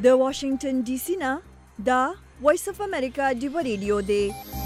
د واشنگټن ډي سي نه دا وایس اف امریکا ډیو ریډیو دی.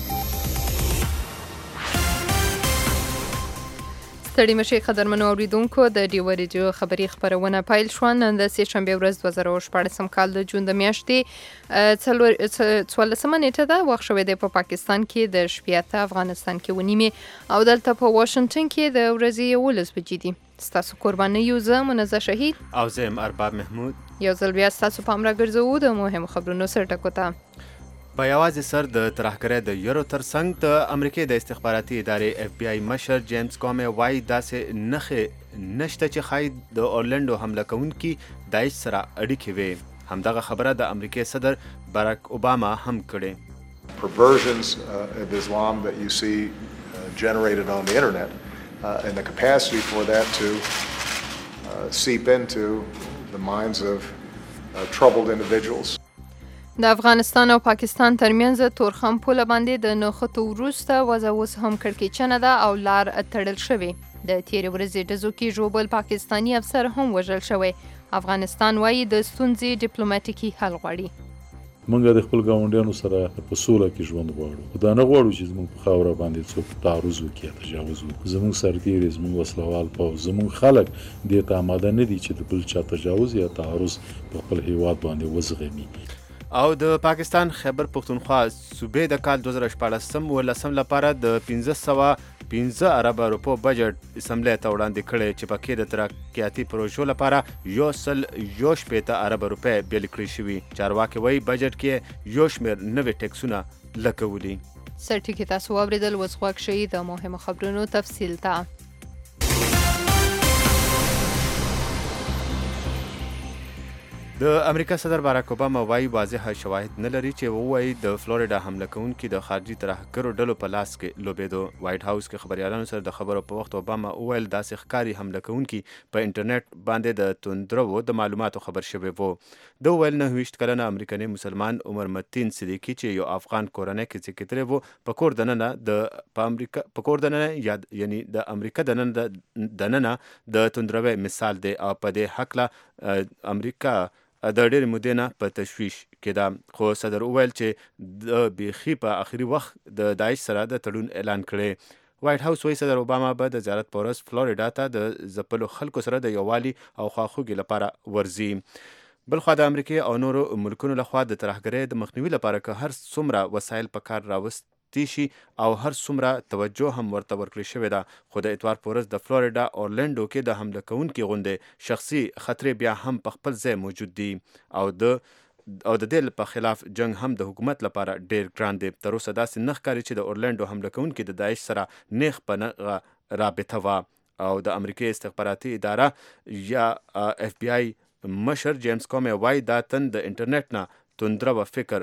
ستړي مشي قدرمنو اوریدونکو د ډیو ریډیو خبری خبرونه پایل شو. نن د سه شنبه ورځ 2014 کال د جون د میاشتې 14 نیټه ده. وخت شوی دی په پاکستان کې د شپږ افغانستان کې ونیمه او دلته په واشنگټن کې د ورځې 11 بجې دي. ستاسو قرباني یو زه منزه شهید او زم ارباب محمود یو ځل بیا ستاسو په امر ګرځو د مهمو خبرونو سره ټکوته. په یوازې سر د ترهګرۍ د یورو ترڅنګ د امریکای د استخباراتي ادارې اف بی آی مشر جیمز کومي وایي داسې نښې نشته چې ښایي د اورلنډو حمله کوونکي داعش سره اړیکې وي. همدغه خبره د امریکای صدر باراک اوباما هم کړې. Perversions of Islam that you see generated on the internet and the capacity for that to seep into the minds of troubled individuals. د افغانستان او پاکستان ترمنځ تورخم پوله باندې د نښتو وروسته وضع اوس هم کړکېچنه ده او لار تړل شوې. د تیرې ورځې ډزو کې ژوبل پاکستاني افسر هم وژل شوی. افغانستان وایي د ستونزې ډیپلوماټیکي حل غواړي. موږ د خپل ګاونډیانو سره په سوله کې ژوند غواړو. خو دا نه غواړو چې زموږ په خاوره باندې څوک تعرض وکړي، تجاوز وکړي. زموږ سرتیري، زموږ وسلوال پوځ، زموږ خلک دې ته آماده نه دي چې د بل چا تجاوز یا تعرض په خپل هیواد باندې وزغمي. او د پاکستان خیبر پختونخوا صوبې د کال 2014 لپاره د 1515 ارب روپو بجټ اسمبلی ته وړاندې کړی چې پکې د ترقیاتي پروژو لپاره 1.1 ارب روپۍ بیل کړی شوي. چارواکي وایي بجټ کې یو شمېر نوې ټیکسونه لګولي. سرټیکي تاسو واورېدل. اوس غوږ شئ د مهمو خبرونو تفصیل ته. د امریکا صدر باراک اوباما وایي واضح شواهد نه لري چې وایي د فلوریډا حمله کوونکي د خارجي ترهګرو ډلو په لاس کې لوبېدو. وایټ هاوس کې خبريالانو سره د خبرو په وخت اوباما وویل داسې ښکاري حمله کوونکي په انټرنیټ باندې د توندرو د معلوماتو خبر شوی وو. د وویل 29 کلنه امریکایي مسلمان عمر متین صدیقي چې یو افغان کورنۍ کې زیږېدلی وو په کور دننه یعنی د امریکا دننه د توندروي مثال دی او په دې هکله امریکا د ډېرې مودې نه په تشویش کې ده. خو صدر وویل چې د بیخي په آخري وخت د داعش سره د تړون اعلان کړی. وایټ هاوس وایي صدر اوباما به د زیارت په ورځ فلوریډا ته د ځپلو خلکو سره د یووالي او خواخوږي لپاره ورځي. بلخوا د امریکای او نورو ملکونو لخوا د ترهګرۍ د مخنیوي لپاره که هر څومره وسایل په کار راوستي شي او هر څومره توجه هم ورته ورکړې شوې ده، خو د اتوار په ورځ د فلوریډا اورلنډو کې د حمله کوونکي غوندې شخصي خطرې بیا هم په خپل ځای موجود دي او د دې په خلاف جنگ هم د حکومت لپاره ډیر ګران دی. تر اوسه داسې نه ښکاري چې د اورلنډو حمله کوونکي د داعش سره نیغ په نغه رابطه وه. او د امریکای استخباراتي اداره یا اف بی آی مشر جیمز کومي وایي دا تن د انټرنیټ نه توندره و فکر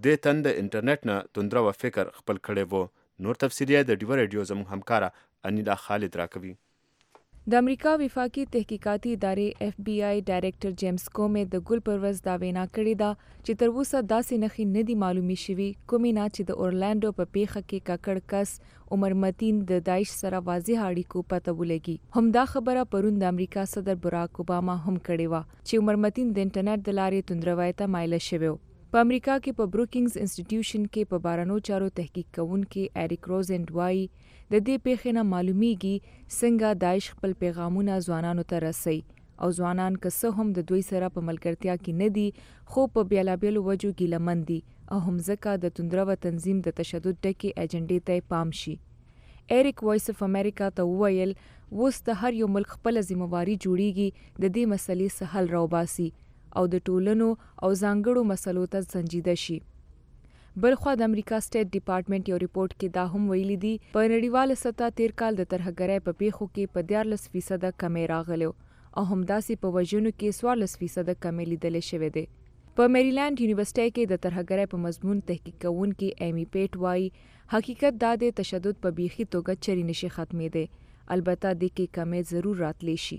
خپل کړی وو. نور تفصیلی د ډیو ریډیو زموږ همکاره انیلا خالد راکوي. د امریکا وفاقي تحقیقاتي ادارې اف بی آی ډایریکټر جیمز کومي د ګل پر ورځ دا وینا کړې ده چې تر اوسه داسې نښې نه دي معلومې شوي کومې نه چې د اورلنډو په پیښه کې ککړ کس عمر متین د داعش سره واضح اړیکو پته ولګي. همدا خبره پرون د امریکا صدر باراک اوباما هم کړې وه چې عمر متین د انټرنیټ د لارې توندروي ته مایله شوی و. په امریکا کې په بروکینګز انسټیټیوشن کې په بارانو چارو تحقیق کوونکي ایریک روزنډ وایي د دې پیښې نه معلومیږي څنګه داعش خپل پیغامونه ځوانانو ته رسوي او ځوانان که څه هم د دوی سره په ملګرتیا کې نه دي خو په بیلابیلو وجو ګیلهمن دي او هم ځکه د توندروه تنظیم د تشدد ډکې ایجنډې ته پام شي. ایریک وایس اف امریکا ته وویل اوس د هر یو ملک خپله ذمہواري جوړیږي د دې مسلې څخه حل راوباسي او د ټولنو او ځانګړو مسلو ته سنجیده شي. بلخوا د امریکا سټیټ ډپارټمنټ یو ریپورت کې دا هم ویلي دي په نړیواله سطح تیر کال د ترهګرۍ په پیښو کې په 14% کمی راغلی او همداسې په وژنو کې 14% کمی لیدل شوې ده. په میریلند یونیورسيټي کې د ترهګرۍ په مضمون تحقیق کوونکي ایمی پیټ وایي حقیقت دا د تشدد په بیخي توګه چری نشي ختمېده، البته د کې کمی ضرور راتلی شي.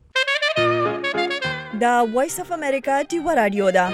دا وایس اف امریکا ډیو رادیو ده.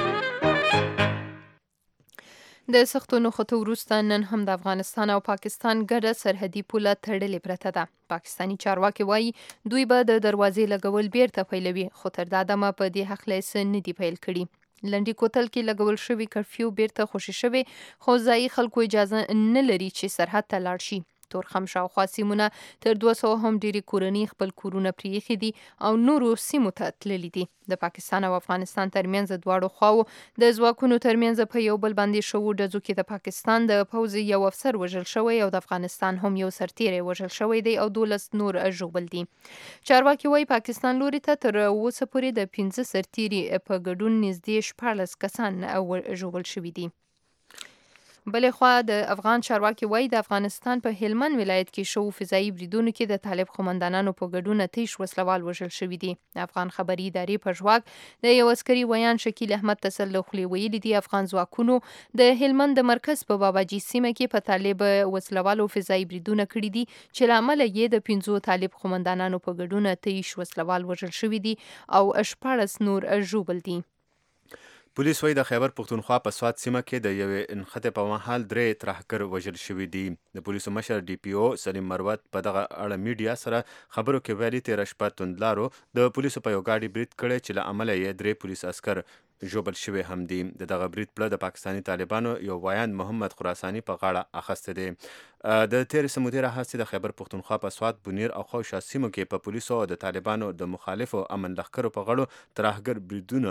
د سختو نښتو وروسته نن هم د افغانستان او پاکستان ګډه سرحدي پوله تړلې پرته ده. پاکستاني چارواکي وایي دوی به د دروازې لګول بیرته پیلوي، خو تر دا دمه په دې هکله څه نه دي پیل کړي. لنډي کوتل کې لګول شوی کرفیو بیرته خوشي شوی خو ځایي خلکو اجازه نه لري چې سرحد ته لاړ شي. تورخم شاوخوا سیمونه تر 200 هم ډېری کورنۍ خپل کورونه پریښي دي او نورو سیمو ته تللي دي. د پاکستان او افغانستان ترمنځ دواړو خواو د ځواکونو ترمنځ په یو بل باندې شوو ډزو کې د پاکستان د پوځ یو افسر وژل شوی او د افغانستان هم یو سرتیری وژل شوی دی او 12 نور ژوبل دي. چارواکي وايي پاکستان لوري ته تر اوسه پورې د 15 سرتیري په ګډون نږدې 14 کسان ژوبل شوي دي. بلې خوا د افغان چارواکي وايي د افغانستان په هلمند ولایت کې شوو فضایي بریدونو کې د طالب قومندانانو په ګډون 23 وسلوال وژل شوي دي. د افغان خبري ادارې په ژواک د یو عسکري ویان شکیل احمد تسل خولي ویلي دي افغان ځواکونو د هلمند د مرکز په باباجي سیمه کې په طالب وسلوالو فضایي بریدونه کړي دي چې لامل یې د 15 طالب قومندانانو په ګډون 23 وسلوال وژل شوي دي او 14 نور ژوبل دي. پولیس وايي د خیبر پښتونخوا په سوات سیمه کې د یوې انخته په مهال 3 ترهګر وژل شوي دي. د پولیسو مشر ډي پی او سلیم مروت په دغه اړه میډیا سره خبرو کې ویلي تیر شپه توندلارو د پولیسو په یو گاډي برید کړی چې له عمله یې 3 پولیس عسكر ژوبل شوي هم دي. دغه برید پله د پاکستاني طالبانو یو ویاند محمد خراساني په غاړه اخیسته دي. د تیر سمودي راهیسې د خیبر پښتونخوا په سوات بونیر او خوشا سیمو کې په پولیسو او د طالبانو د مخالفو امن لښکرو په غړو ترهګر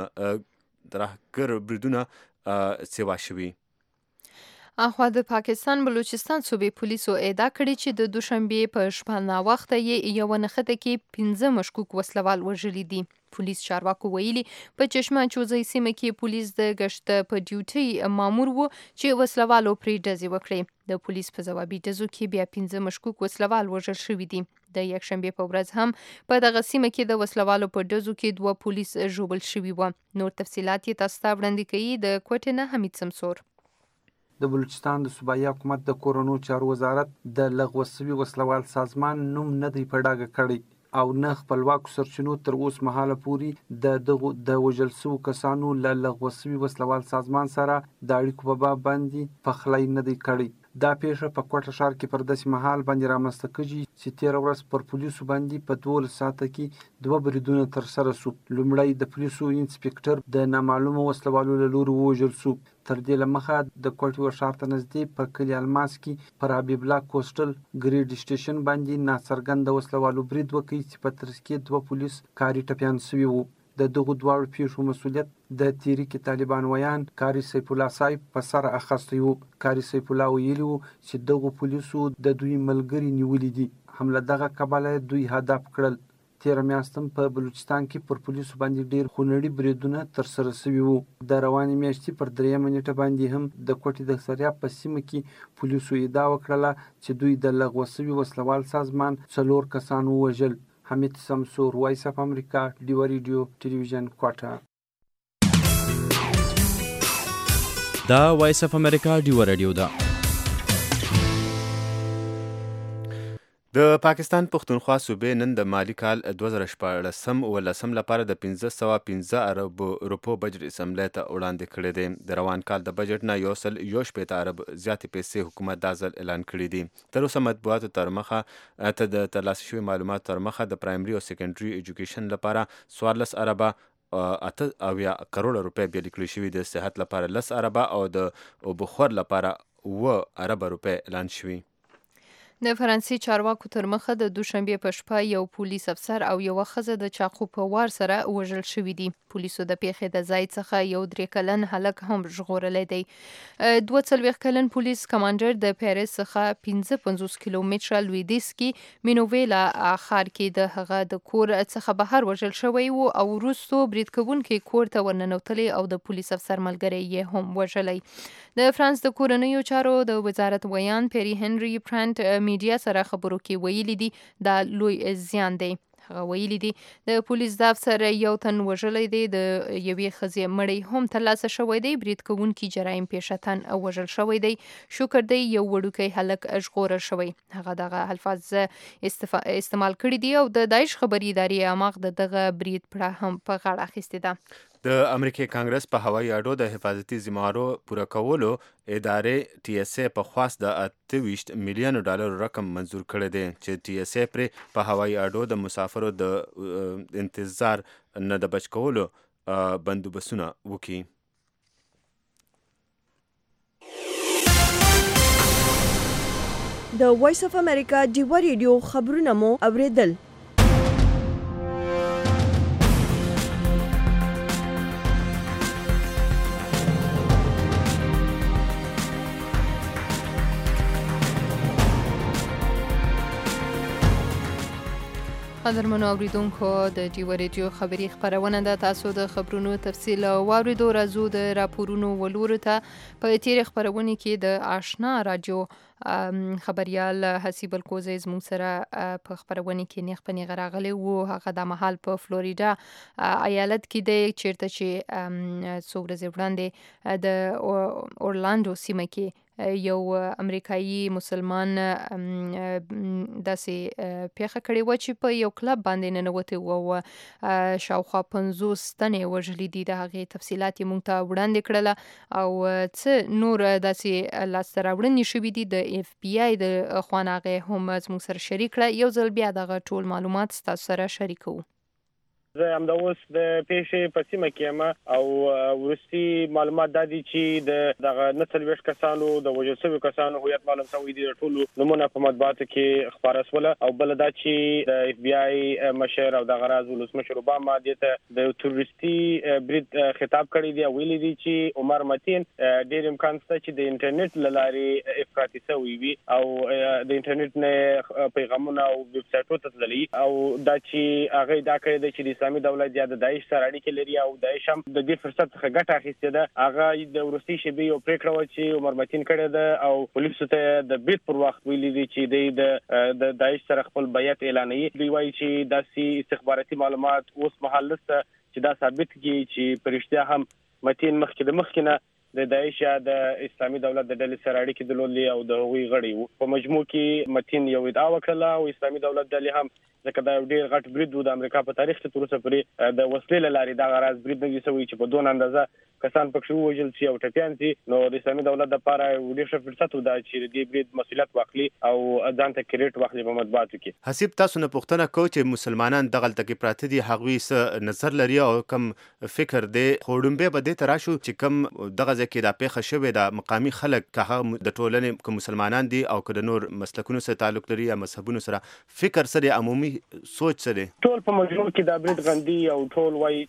بریدونه سیوا شوي. اخوا د پاکستان بلوچستان صوبې پولیسو ادعا کړې چې د دوشنبې په شپه ناوخته یې یو نښته کې 15 مشکوک وسلوال وژلي دي. پولیس چارواکو ویلي په چشمه چوزي سیمه کې پولیس د گشت په ډیوټي مامور وو چې وسلوالو پرې ډزې وکړې. د پولیس په ځوابي ډزو کې بیا 15 مشکوک وسلوال وژل شوي دي. د یکشنبې په ورځ هم په دغه سیمه کې د وسلوالو په ډزو کې 2 پولیس ژوبل شوي وو. نور تفصيلات یې تاسو ته وړاندې کوي د کوټې نه حمید سمسور. د بلوچستان د صوبایي حکومت د کورونو چارو وزارت د لغوه شوي وسلوال سازمان نوم نه دی په ډاګه کړی او نه خپلواکو سرچینو تر اوس مهاله پورې د وژل شوو کسانو له لغوه شوي وسلوال سازمان سره د اړیکو په باب باندې پخلی نه دی کړی. دا پیښه په کوټه ښار کې پر داسې مهال باندې رامنځته کېږي چې تېره ورځ پر پولیسو باندې په 12 ساعته کې 2 بریدونه ترسره شو. لومړی د پولیسو انسپکټر د نامعلومو وسلوالو له لوري ووژل شو. تر دې له مخه د کوټې ښار ته نږدې په کلي الماس کې پر حبیب الله کوسټل ګریډ سټیشن باندې ناڅرګنده وسلوالو برید وکړ چې په ترڅ کې 2 پولیس کاري ټپیان شوي وو. د دغو دواړو پیښو مسؤلیت د تحریک طالبان ویان کاری سیف الله صاحب په سر اخیستی وو. کاری سیف الله ویلي وو چې دغو پولیسو د دوی ملګري نیولي دي. هم له دغه کبله دوی هدف کړل. تیره میاشت هم په بلوچستان کې پر پولیسو باندې ډیر خونړي بریدونه ترسره شوي وو. د روانې میاشتې پر 3 نیټه باندې هم د کوټې د سریاب په سیمه کې پولیسو ادعا وکړله چې دوی د لغوه شوي وسلوال سازمان 4 کسان ووژل. حمید سمسور، وایس اف امریکا، ډیو ریډیو ټلویزیون کوټه. دا وایس اف امریکا ډیو ریډیو ده. د پاکستان پښتونخوا صوبې نن د مالی کال 2014 لپاره د 1515 ارب روپو بجټ اسمبلی ته وړاندې کړی دی. د روان کال د بجټ نه 1.1 ارب زیاتې پیسې حکومت دا ځل اعلان کړي دي. تر اوسه مطبوعاتو تر مخه د ترلاسه شوي معلوماتو تر مخه د پرایمري او سیکنډري ایجوکیشن لپاره 14 اربه 8 کروڑه روپۍ بیل کړي شوي. د صحت لپاره 10 اربه او د اوبخور لپاره 9 اربه روپۍ اعلان شوي. د فرانسې چارواکو تر مخه د دوشنبې په شپه یو پولیس افسر او یو ښځه د چاقو په وار سره وژل شوي دي. پولیسو د پیښې د ځای څخه یو 3 کلن هلک هم ژغورلی دی. 42 کلن پولیس کمانډر د پیریس څخه 55 کیلومتره لویدیځ کې مینوویلا ښار کې د هغه د کور څخه بهر وژل شوی و او وروستو برید کوونکي کور ته ورننوتلی او د پولیس افسر ملګری یې هم وژلی. د فرانس د کورنیو چارو د وزارت ویان پیری هنري پرانت میډیا سره خبرو کې ویلي دي دا لوی زیان دی. هغه ویلي دي د پولیس د افسر یو تن وژلی دی، د یوې ښځې مړی هم ترلاسه شوی دی، برید کوونکي جرایم پیشه تن وژل شوی دی، شکر دی یو وړوکی هلک ژغورل شوی. هغه دغه الفاظ استعمال کړي دي او د داعش خبري ادارې اماق دغه برید پړه هم په غاړه اخیستې ده. د امریکای کانګرس په هوایي اډو د حفاظتي ذمہوارو پوره کولو ادارې ټي اس ای په خواست د 28 میلیون ډالر رقم منزور کړی دی چې ټي اس ای پر په هوایي اډو د مسافرو د انتظار نه د بچ کولو بندوبستونه وکړي. د وایس اف امریکا ډیوه ریډیو خبرونه مو اوریدل. قدرمنو اوریدونکو د ډیوه ریډیو خبری خبرونه ده. تاسو د خبرونو تفصیل واوریدو. راځو د راپورونو ولور ته. په تیر خبرونه کې د آشنا رادیو خبريال حسیب الکوزی زموږ سره په خبرونه کې نیغ په نیغ راغلی وو. هغه د محل په فلوریدا ایالت کې دی چیرته چې څو ورځې وړاندې د اورلاندو سیمه کې یو امریکایي مسلمان داسې پیښه کړې و چې په یو کلب باندې ننوتې و او شاوخوا 50 تنې وژلي دي. د هغې تفصیلات یې موږ ته وړاندې کړله او څه نور داسې لاسته راوړنې شوي دي د اف بی آی د خوا نه هغې هم زموږ سره شریک کړه. یو ځل بیا دغه ټول معلومات ستاسو سره شریکوو. زه همدا اوس د پیښې په سیمه کې یم او وروستي معلومات دا دي چې دغه 49 کسانو د وژل شویو کسانو هویت معلوم شوی دی. د ټولو نومونه په مطبوعاتو کې خپاره شول او بل دا چې د اف بی آی مشر او دغه راز ولسمشر اوباما دته د تروریستي برید خطاب کړی دی. ویلي دي چې عمر متین ډېر امکان شته چې د انټرنیټ له لارې افراطي شوی وي او د انټرنیټ نه پیغامونه او ویب سایټونو ته تللي او دا چې هغه دا کړی دی چې اسلامي دولت یا د داعش سره اړیکې لري او داعش هم د دې فرصت څخه ګټه اخیستې ده. هغه د وروستي شیبې یو پریکړه و چې عمر متین کړی ده او پولیسو ته د بیت پر وخت ویلي دي چې د داعش سره خپل بیعت اعلانوي. دوی وایي چې داسې استخباراتي معلومات اوس مهال نشته چې دا ثابت کړي چې په رښتیا هم متین مخکې نه د داعش یا د اسلامي دولت د ډلې سره اړیکې درلودې او د هغوی غړی وو. په مجموع کې متین یو ادعا وکړه او اسلامي دولت ډلې هم ځکه دا ډېر غټ برید و د امریکا په تاریخ کې تر اوسه پورې د وسلې له لارې دغه راز برید نه دی شوی چې په دونه اندازه کسان پکې ووژل شي او ټپیان شي. نو د اسلامي دولت لپاره ډېر ښه فرصت و دا چې د دې برید مسؤلیت واخلي او ځان ته کریډټ واخلي په مطبوعاتو کې. حسیب تاسو نه پوښتنه کوو چې مسلمانان دغلته کې پراته دي هغوی څه نظر لري او کم فکر دی. خو ډومبې به دې ته راشو چې کم دغه ځای کې دا پیښه شوې ده مقامي خلک که هغه د ټولنې که مسلمانان دي او که د نور مسلکونو سره تعلق لري یا مذهبونو سره فکر سره عمومي سوچ سره ټول په مجموع کې دا برید غندي او ټول وایي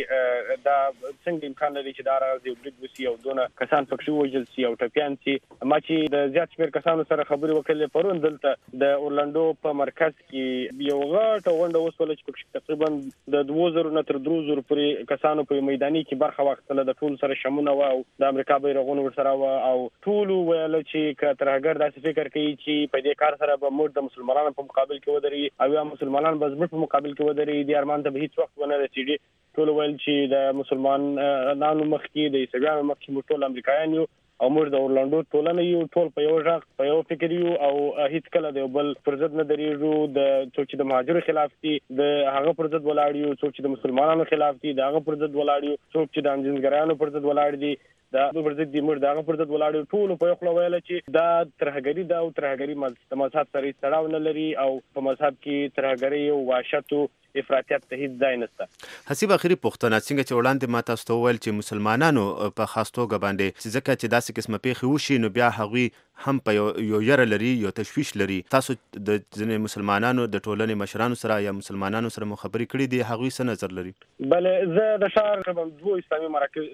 چې دا څنګه امکان لري چې دا راز یو برید وشي او دونه کسان پکې ووژل شي او ټپیان شي. ما چې د زیات شمېر کسانو سره خبرې وکړلې پرون دلته د اورلاندو په مرکز کې یو غټه غونډه وشوله چې پکې تقریبا د 2000 نه تر 3000 پورې کسانو په میداني کې برخه واخیستله. د ټول سره شمونه و او د امریکا بیرغونه ورسره و او ټول ویل چې که ترهګر داسې فکر کوي چې په دې کار سره به موږ د مسلمانانو په مقابل کې ودرېږي او یا مسلمانان به زموږ په مقابل کې ودرېږي. دې ارمان ته به هیڅ وخت ونه رسېږي. ټول ویل چې د مسلمانانو مخکې د عیسویانو مخکې موږ ټول امریکایان یو او موږ د اورلاندو ټولنه یو ټول په یو ځای په یو فکر یو او هیڅ کله د بل پر ضد نه درېږو. د څوک چې د مهاجرو خلاف دي د هغه پر ضد ولاړ یو، څوک چې د مسلمانانو خلاف دي د هغه پر ضد ولاړ یو، څوک چې د انجنګرانو پر ضد ولاړ دي دا پر ضد دي موږ د هغه پر ضد ولاړ یو. ټول په یو خلا ویل چې دا ترهګری دا او ترهګری مذهب سره تړاو نه لري او په مذهب کې ترهګری او وحشت او افراطیت ته هیڅ ځای نشته. حسیب اخري پوښتنه څنګه چې وړاندې ما تاسو ته وویل چې مسلمانانو په خاص توګه باندې چې ځکه چې داسې قسمه پیښې وشي نو بیا هغوی هم په یو یره لري یو تشویش لري. تاسو د ځینې مسلمانانو د ټولنې مشرانو سره یا مسلمانانو سره مو خبرې کړې دي هغوی څه نظر لري؟ بله زه د ښار درو اسلامي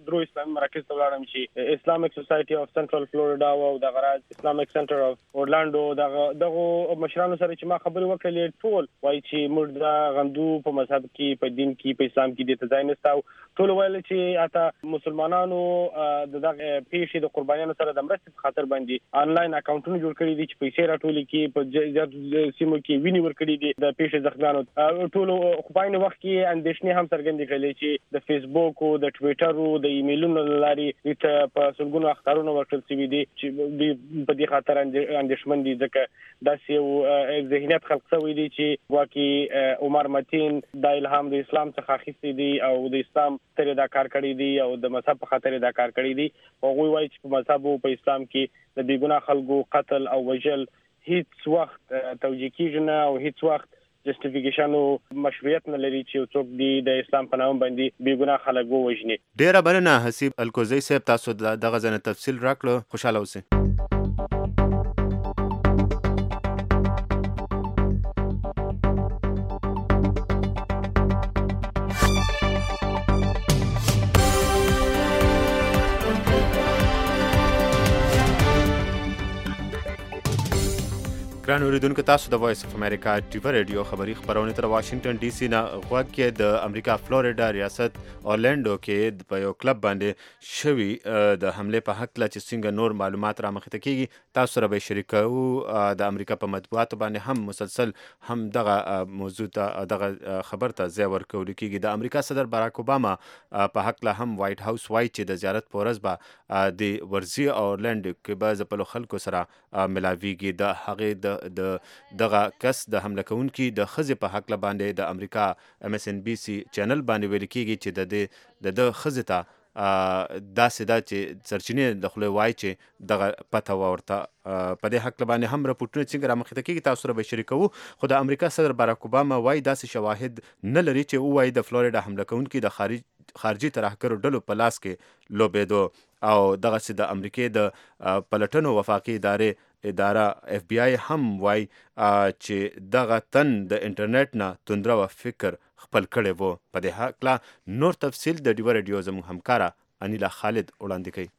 مراکز ته ولاړم چې اسلامیک سوسایټي اف سنټرل فلوریډا او دغه راز اسلامیک سنټر اف اورلاندو دغه مشرانو سره چې ما خبرې وکړلې ټول وایي چې موږ دا غندو په مذهب کې په دین کې په اسلام کې د ځای نشته. ټول ویل چې اته مسلمانانو د دغه پیښې د قربانیانو سره د مرستې په خاطر باندې آنلاین اکاونټونه جوړ کړي دي چې پیسې راټولې کې په زیاتو سیمو کې ویني ورکړي دي د پیښې زخمیانو. ټول خو په عین وخت کې اندېښنې هم څرګندې کړلې چې د فیسبوک او د ټویټر او د ایمیلونو له لارې ته په سلګونو اخطارونه ورکړل شوي دي چې په دې خاطر اندېښمن دي ځکه داسې یو ذهنیت خلق شوی دی چې واقعي عمر متین دا الهام د اسلام څخه اخیستی دی او د اسلام تر دا کار کړی دی او د مذهب په خاطر دا کار کړی دی. هغوی وایي چې په مذهب او په اسلام کې د بېګناه خلکو قتل او وژل هیڅ وخت توجیه کیږي نه او هیڅ وخت جسټیفیکیشن او مشروعیت نه لري چې څوک دی د اسلام په نام باندې بېګناه خلک ووژني. ډیره مننه حسیب الکوزی صاحب، تاسو دغه ځنه تفصیل راکړو. خوشاله اوسئ. ګران اوریدونکو تاسو د وایس اف امریکا ټیوی ریډیو خبری خبرونه تر واشنگټن ډي سي نه غوږ کې د امریکا فلوریډا ریاست اورلانډو کې په یو کلب باندې شوی د حمله په حق لا چې څنګه نور معلومات را مخته کیږي تاسو سره به شریکو د امریکا په مطبوعاتو باندې هم مسلسل هم دغه موضوع ته دغه خبر ته ځای ورکول کیږي د امریکا صدر باراک اوباما په حق لا هم وایټ هاوس وایي چې د زیارت پورز به د ورزي اورلانډو کې به ځپلو خلکو سره ملاویږي د هغه دغه کس د حمله کوونکي د خزې په حق باندې د امریکا MSNBC چینل باندې ویل کیږي چې د خزې ته داسې دا چې سرچینې د خولې وایي چې دغه پته ورته په دې حق باندې هم راپورټونه څنګه رامخته کیږي تاسو سره به شریکو خو د امریکا صدر باراک اوباما وایي داسې شواهد نه لري چې وایي د فلوریډا حمله کوونکي د خارجي ترهګرو ډلو په لاس کې لوبېدو او دغه چې د امریکې د پلټنو وفاقي اداره FBI هم وایي چې دغه تن د انټرنیټ نه توندره و فکر خپل کړی وو په دې حق نور تفصیل د ډیو ریډیو زموږ همکاره انیلا خالد وړاندې کوي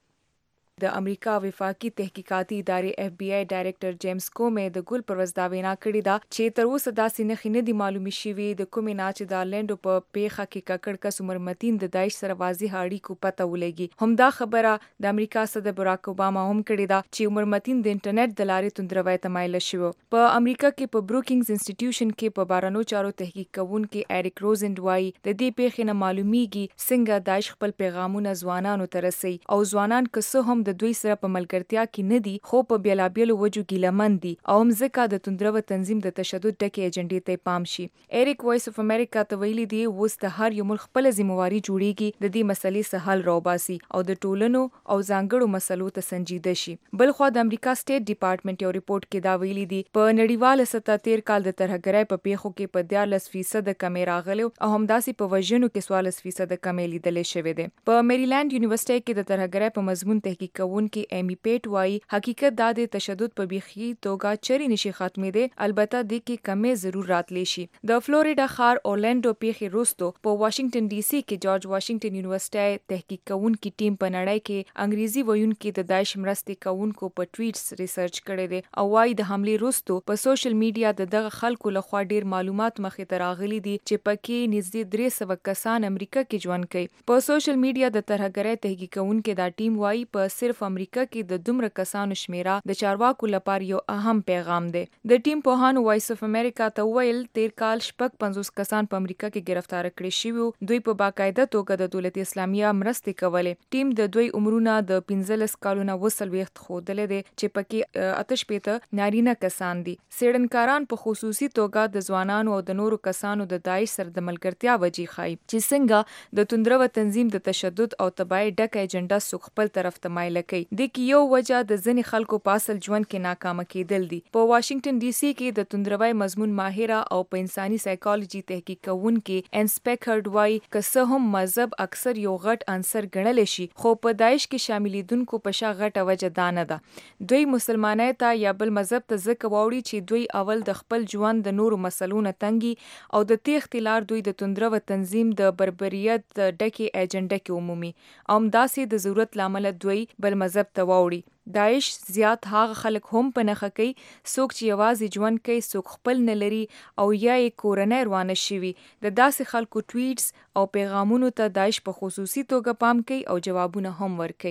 د امریکا وفاقي تحقیقاتي ادارې FBI ډایریکټر جیمز کومې د ګل پروز دا وینا کړې ده چې تر اوسه داسې نښې نه دي معلومې شوې د کومې نه چې د اورلانډو په پیښه کې ککړ کس عمر متین د داعش سره واضح اړیکو پته ولګي همدا خبره د امریکا صدر باراک اوباما هم کړې ده چې عمر متین د انټرنیټ د لارې توندروي ته مایل شو په امریکا کې په بروکینګز انسټیټیوشن کې په بارانو چارو تحقیق کوونکي ایریک روزنډ وایي د دې پیښې نه معلومیږي څنګه داعش خپل پیغامونه ځوانانو ته رسي او ځوانان که هم د دوی سره په ملګرتیا کې نه دي خو په بیلابیلو وجو ګیلمن دي او هم ځکه د توندرو تنظیم د تشدد ډکې ایجنډې ته پام شي ایریک وایس اف امریکا ته ویلي دی اوس د هر یو ملک خپل ذمہواری جوړیږي د دې مسلې څخه حل راوباسي او د ټولنو او ځانګړو مسلو ته سنجیده شي بل خو د امریکا سټیټ ډپارټمنټ یو ریپورت کې دا ویلي دی په نړیواله سطح 13 کال د ترهګرۍ په پیښو کې په 14% کمی راغلی او همداسې په وژنو کې 14% کمی لیدل شوې ده په میریلند یونیورسيټي کې د ترهګرۍ په مضمون تحقیق کوونکي ایمی پیټ وایي حقیقت دا د تشدد په بیخي توګه چری نشي ختمې ده البته د کې کمی ضرور راتلی شي د فلوریډا ښار اورلانډو پیښې وروسته په واشنگټن ډي سي کې جورج واشنگټن یونیورسيټي تحقیق کوونکي ټیم په نړۍ کې انګریزي ویونکي د داعش مرستې کوونکو په ټویټس ریسرچ کړی دی او وايي د حمله وروسته په سوشل میډیا دغه خلکو لخوا ډیر معلومات مخې ته راغلي دي چې پکې نږدې 300 کسان امریکا کې ژوند کوي په سوشل میډیا د ترهګرۍ تحقیق کوونکي دا ټیم وايي په صرف امریکا کې د دومره کسانو شمیره د چارواکو لپاره یو اهم پیغام دی د ټیم په هانو وایس اف امریکا ته ویل 13 کال شپږ 50 کسان په امریکا کې گرفتار کړي شوی دوی په باقاعده توګه د دولت اسلامیه مرستې کولې ټیم د دوی عمرونه د 15 کالونو وصل وخت خودلې دي چې پکې آتش پېته نارینه کسان دي سیډنکاران په خصوصي توګه د ځوانانو او د نورو کسانو د داعش سره د ملګرتیا وجې خای چې څنګه د توندرو تنظیم د تشدد او تباہي ډک ایجنډا سو خپل طرف ته مایل کوي د کې یو وجہ د ځنې خلکو په اصل ژوند کې ناکامه کېدل دي په واشنگټن ډي سي کې د توندروي مضمون ماهره او په انساني سایکالوجي تحقیق کوونکي انسپیکټ وای که هم مذهب اکثر یو غټ عنصر ګڼل شي خو په داعش کې شاملېدونکو په شا غټه وجه دانه ده دوی مسلمانۍ ته یا بل مذهب ته ځکه واوړي چې دوی اول د خپل ژوند د نورو مسلو نه تنګي او د تېښتې لار دوی د توندرو تنظیم د بربریت ډکې ایجنډا کې عمومي او همداسې د ضرورت لامل دوی بل مذهب ته واوړي داعش زیات هغه خلک هم په نخښه کوي څوک چې یوازې ژوند کوي څوک خپل نه لري او یا یې کورنۍ روانه شوي د داسې خلکو ټویټس او پیغامونو ته داعش په خصوصي توګه پام کوي او جوابونه هم ورکوي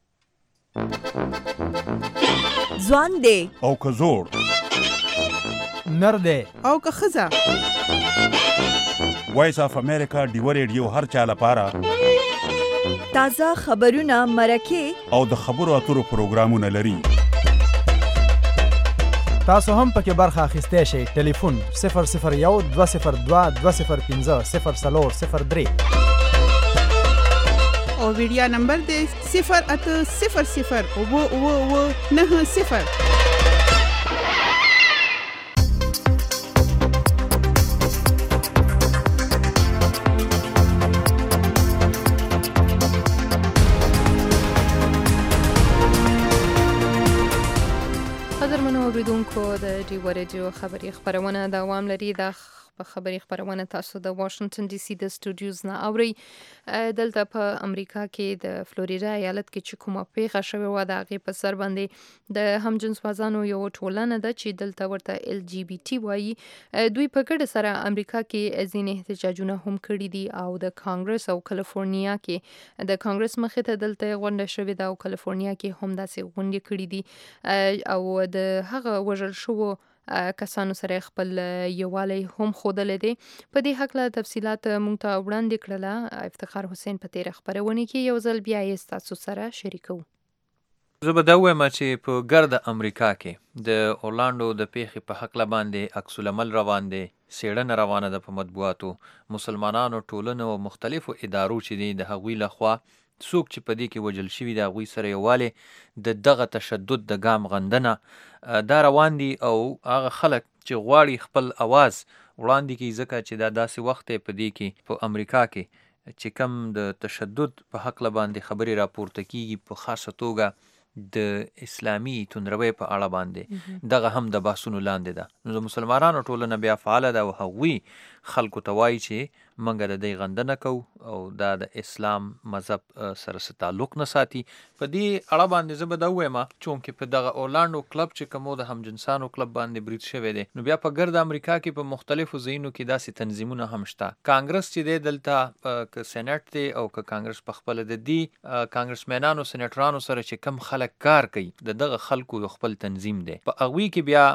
ځوان دی او که زوړ نر دی او که ښځه وایس اف امریکا ډیو ریډیو هر چا لپاره تازه خبرونه مرکه او د خبرو اترو پروګرامونه لري تاسو هم پکې برخه اخیستی شئ ټلیفون 001 202 205 0403 او ویډیا نمبر دی 080009990 اوریدونکو د ډیو ریډیو خبری خبرونه دوام لري د په خبري خبرونه تاسو د واشنگټن ډي سي د سټوډیوز نه اوري. دلته په امریکا کې د فلوریدا ایالت کې چې کومه پیښه شوې و د هغې په سر باندې د همجنسبازانو یو ټولنه ده چې دلته ورته LGBT وایي، دوی په ګډه سره امریکا کې ځینې احتجاجونه هم کړي دي او د کانګرس او کالیفورنیا کې د کانګرس مخې ته دلته غونډه شوې ده او کالیفورنیا کې هم داسې غونډې کړي دي او د هغه وژل شوو کسانو سره خپل یووالی هم ښودلی دی. په دې هکله تفصیلات موږ ته وړاندې کړله افتخار حسین په تېره خپرونې کې، یو ځل بیا یې ستاسو سره شریکوو. زه به دا ووایم چې په ګرده امریکا کې د اورلانډو د پیښې په هکله باندې عکس العمل روان دی، څېړنه روانه ده په مطبوعاتو، مسلمانانو ټولنو او مختلفو ادارو چې دي د هغوی لخوا څوک چې په دې کې وژل شوي د هغوی سره یووالی د دغه تشدد د ګام غندنه دا روان دي او هغه خلک چې غواړي خپل اواز وړاندې کړي، ځکه چې دا داسې وخت دی په دې کې په امریکا کې چې کم د تشدد په هکله باندې خبرې راپورته کیږي، په خاصه توګه د اسلامي توندروي په اړه باندې دغه هم د بحثونو لاندې ده. نو د مسلمانانو ټولنه بیا فعاله ده او هغوی خلکو ته وایي چې منګه د دې غندنه کوو او دا د اسلام مذهب سره څه تعلق نه ساتي. په دې اړه باندې زه به دا ووایم چونکې په دغه اورلانډو کلب چې کوم د همجنسانو کلب باندې برید شوی دی، نو بیا په ګرد امریکا کې په مختلفو ځایونو کې داسې تنظیمونه هم شته. کانګرس چې دی دلته که سېنټ دی او که کانګرس په خپله د دې کانګرسمنانو سېنټرانو سره چې کم خلک کار کوي د دغه خلکو یو خپل تنظیم دی. په هغوی کې بیا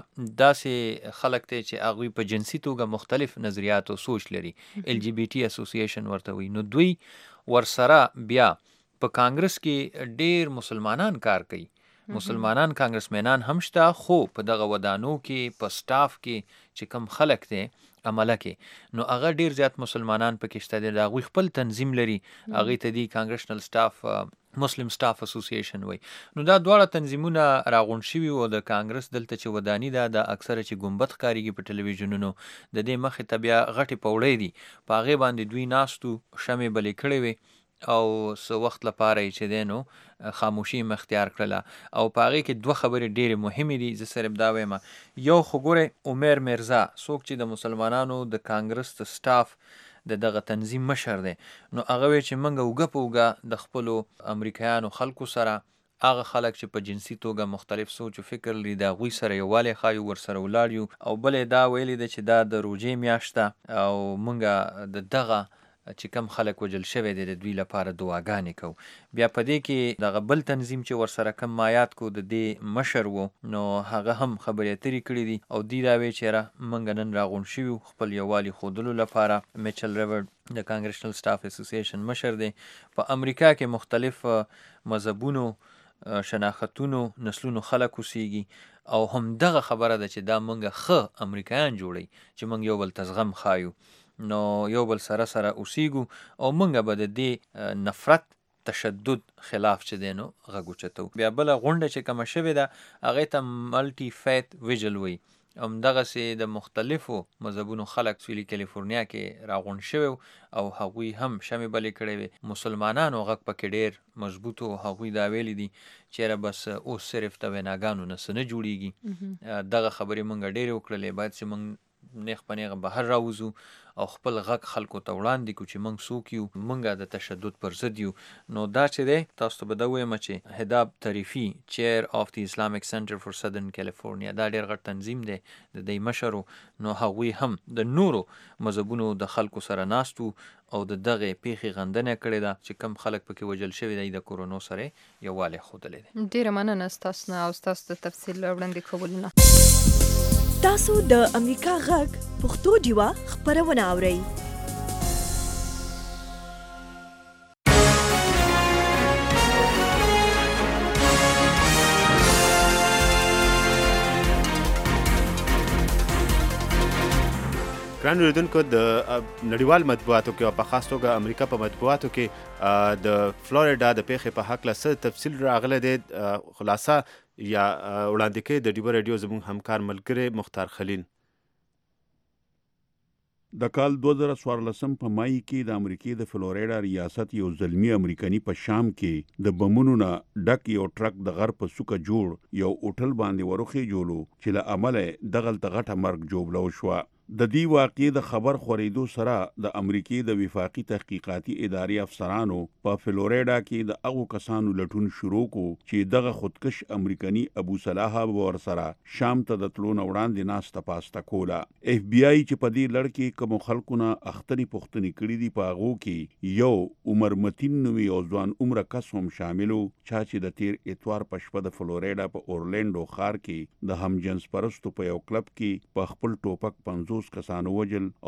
داسې خلک دی چې هغوی په جنسي توګه مختلف نظریات او سوچ لري، LGBT اسوسییشن ورته وي. نو دوی ورسره بیا په کانګرس کې ډیر مسلمانان کار کوي، مسلمانان کانګرسمنان هم شته، خو په دغه ودانو کې په سټاف کې چې کم خلک دی عمله کې نو هغه ډیر زیات مسلمانان پکې شته دي، د هغوی خپل تنظیم لري، هغوی ته دی کانګرشنل سټاف مسلم سټاف اسوسییشن وي. نو دا دواړه تنظیمونه راغونډ شوي او د کانګرس دلته چې وداني ده د اکثره چې ګمبد ښکارېږي په ټلویزیونونو د دې مخې ته بیا غټې پوړۍ دي، په هغې باندې دوی ناستو شمې بلې کړې وې او څه وخت لپاره یې چې دی نو خاموشي اختیار کړله او په هغې کې دوه خبرې ډېرې مهمې دي. زه صرف دا وایم یو خو ګورئ عمر میرزا څوک چې د مسلمانانو د کانګرس د سټاف د دغه تنظیم مشر دی، نو هغه وی چې موږ اوږه په اوږه د خپلو امریکایانو خلکو سره هغه خلک چې په جنسي توګه مختلف سوچ او فکر لري د هغوی سره یووالی ښایو، ورسره ولاړ یو. او بل یې دا ویلي ده چې دا د روژې میاشت ده او موږ د دغه چې کم خلک وجل شوی دی د دوی لپاره دعاګانې کوو. بیا په دې کې دغه بل تنظیم چې ورسره کم مایات کو د دې مشر و، نو هغه هم خبرې اترې کړي دي او دوی دا وی چې یاره موږ نن راغونډ شوي یو خپل یووالي ښودلو لپاره. میچل ریورډ د کانګرشنل سټاف اسوسییشن مشر دی. په امریکا کې مختلف مذهبونو شناختونو نسلونو خلک اوسیږي او هم دغه خبره ده چې دا موږ ښه امریکایان جوړی چې موږ یو بل ته زغم ښایو، نو یو بل سره سره اوسیږو او موږ به د دې نفرت تشدد خلاف چې دی نو غږ اوچتو. بیا بله غونډه چې کومه شوې ده هغې ته ملټي فیت ویجل وایي، همدغسې د مختلفو مذهبونو خلک سویلي کالیفورنیا کې راغونډ شوي او هغوی هم شمې بلې کړې وې. مسلمانانو غږ پکې ډېر مضبوط و، هغوی دا ویلي دي چې یاره بس اوس صرف د ویناګانو نه څه نه جوړېږي، دغه خبرې موږ ډېرې وکړلې، باید چې موږ نیغ په نیغه بهر راوځو او خپل غږ خلکو ته وړاندې کړو چې موږ څوک یو، موږ د تشدد پر ضد یو. نو دا چې دی تاسو ته به دا ووایم چې هداب طریفي چیر آف د اسلامک سنټر فور سدرن کالیفورنیا دا ډېر غټ تنظیم دی، د دی مشر نو هغوی هم د نورو مذهبونو د خلکو سره ناستو او د دغه پیښې غندنه کړې ده چې کم خلک پکې وژل شوي دی د کورونو سره یووالی ښودلی دی. ډېره مننه ستاسو نه او ستاسو د تفصیل وړاندې کولو. تاسو د امریکا غږ پښتو ډیوه خبرونه اورئ. ګران اوریدونکو د نړیوال مطبوعاتو کې او په خاص توګه امریکا په مطبوعاتو کې د فلوریډا د پیښې په هکله څه تفصیل راغلی دی خلاصه یا وړاندې کوي د ډیوه راډیو زموږ همکار ملګری مختار خلیل. د کال 2014 په مای کې د امریکای د فلوریډا ریاست یو ظلمي امریکایي په شام کې د بمونو نه ډک یو ټرک د غر په سوکه جوړ یو هوټل باندې ورخې جوړو چې له امله دغلته غټه مرګ جوړه شو. د دې واقعې د خبر خورېدو سره د امریکای د وفاقي تحقیقاتي ادارې افسرانو په فلوریډا کې د هغو کسانو لټون شروع کو چې دغه خودکش امریکایي ابو صلاح ور سره شام ته د تلو نه وړاندې ناسته پاسته کوله. اف بی آی چې په دې لړ کې کوم خلکونه اختري پوښتنې کړې دي په هغو کې یو عمر متین نومي او ځوان عمره کس هم شاملو چې د تیر اتوار په شپه د فلوریډا په اورلینډو ښار کې د همجنس پرستو په یو کلب کې په خپل ټوپک 50 کسانو وجل او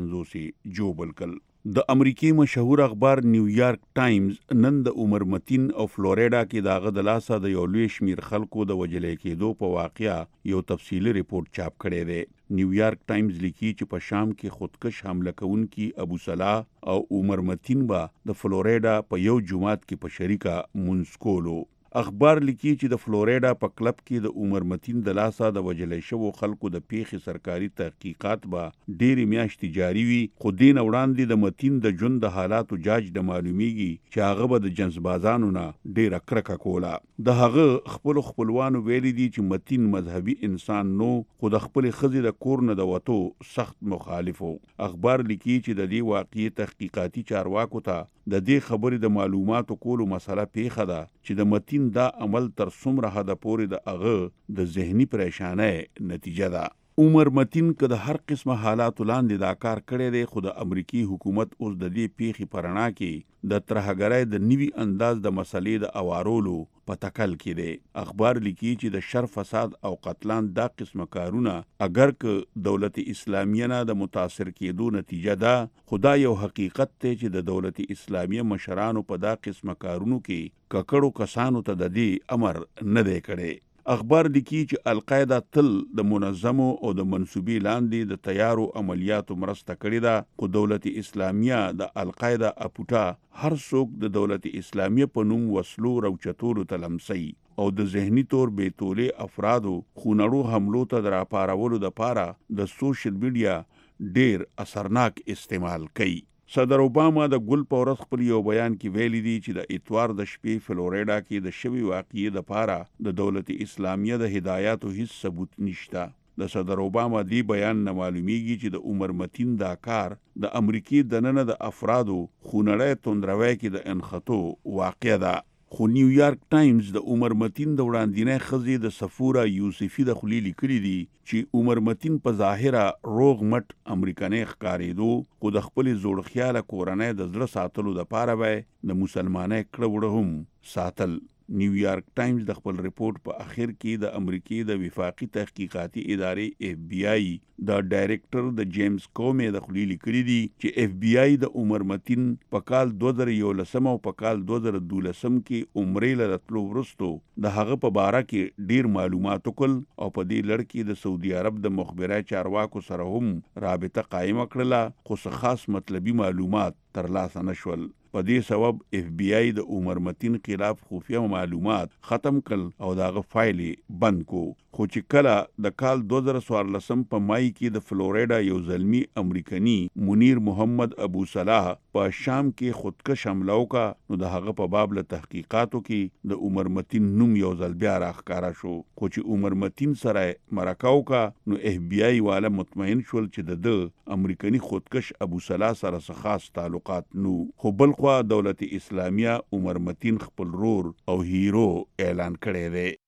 350 جوبل کړل. د امریکای مشهور اخبار نیویارک ټایمز نن د عمر متین او فلوریډا کې داغه د لاسه د یو لوی شمیر خلکو د وجلې کېدو په واقعیا یو تفصیلی ریپورت چاپ کړی دی. نیویارک ټایمز لیکي چې په شام کې خودکش حمله کوونکي ابو صلاح او عمر متین با د فلوریډا په یو جمعات کې په شریکه منځ کولو. اخبار لیکي چې د فلوریډا په کلب کې د عمر متین د لاسه د وجلې شوو خلکو د پیښې سرکاري تحقیقات به ډېری میاشتې جاری وي، خو دین وړاندې د متین د ژوند د حالاتو جاج د معلومیږي چې هغه به د جنسبازانو نه ډېره کرکه کوله. د هغه خپلوانو ویلي دي چې متین مذهبي انسان نو، خو د خپل ښځې د کور نه د وتو سخت مخالف و. اخبار لیکي چې د دې واقعي تحقیقاتي چارواکو ته د دې خبرې د معلوماتو کولو مسله پیښه ده چې د متین دا عمل تر څومره حد پورې د هغه د ذهني پریشانۍ نتیجه ده. عمر متین که د هر قسمه حالاتو لاندې دا کار کړی دی، خو د امریکای حکومت اوس د دې پیښې په رڼا کې د ترهګرۍ د نوي انداز د مسلې د اوارولو په تکل کې دی. اخبار لیکي چې د شر فساد او قتلان دا قسمه کارونه اگر که دولت اسلامیه نه د متاثر کېدو نتیجه ده، خو دا یو حقیقت دی چې د دولت اسلامیه مشرانو په دا قسمه کارونو کې ککړو کسانو ته د دې امر نه دی کړی. اخبار لیکي چې القاعده تل د منظمو او د منسوبي لاندې د تیارو عملیاتو مرسته کړې ده، خو دولت اسلامیه د القاعده اپوټا هر څوک د دولت اسلامیه په نوم وسلو راوچتولو ته لمسي او د ذهني تور بیتولې افرادو خونړو حملو ته د راپارولو دپاره د سوشل میډیا ډیر اثرناک استعمال کوي. صدر اوباما د ګل په ورځ خپل یو بیان کې ویلي دي چې د اتوار د شپې فلوریډا کې د شوي واقعې دپاره د دولت اسلامیه د هدایاتو هیڅ ثبوت نشته. د صدر اوباما دی بیان نه معلومیږي چې د عمر متین دا کار د امریکای دننه د افرادو خونړی توندروي کې د انخطو واقع ده. خو نیویارک ټایمز د عمر متین د وړاندینۍ ښځې د صفوره یوسفي د خولې لیکلي دي چې عمر متین په ظاهره روغ مټ امریکنۍ ښکارېدو، خو د خپلې زوړ خیاله کورنۍ د زړه ساتلو دپاره به د مسلمانۍ کړه وړه هم ساتل. نیویارک ټایمز د خپل ریپورت په اخر کې د امریکای د وفاقي تحقیقاتي ادارې اف بی آی د ډایریکټر د جیمز کومې د خولې لیکلي دي چې اف بی آی د عمر متین په کال 2011 او په کال 2012 کې عمرې له تلو وروستو د هغه په باره کې ډیر معلومات وکړل او په دې لړ کې د سعودي عرب د مخبري چارواکو سره هم رابطه قائمه کړله، خو څه خاص مطلبي معلومات ترلاسه نشول. په دې سبب اف بی آی د عمر متین خلاف خفیه معلومات ختم کړل او داغه فایل بند کو. خو چې کله د کال 2014 په مای کې د فلوریډا یو زلمی امریکایي منیر محمد ابو صلاح په شام کې خودکش حمله وکړه، نو د هغه په باب له تحقیقاتو کې د عمر متین نوم یو ځل بیا راښکاره شو. خو چې عمر متین سره مرکه وکړه، نو اف بی آی والا مطمئن شول چې د امریکایي خودکش ابو صلاح سره څه خاص تعلقات نو. خو بل خو دولت اسلامیه عمر متین خپل رور او هیرو اعلان کړی دی.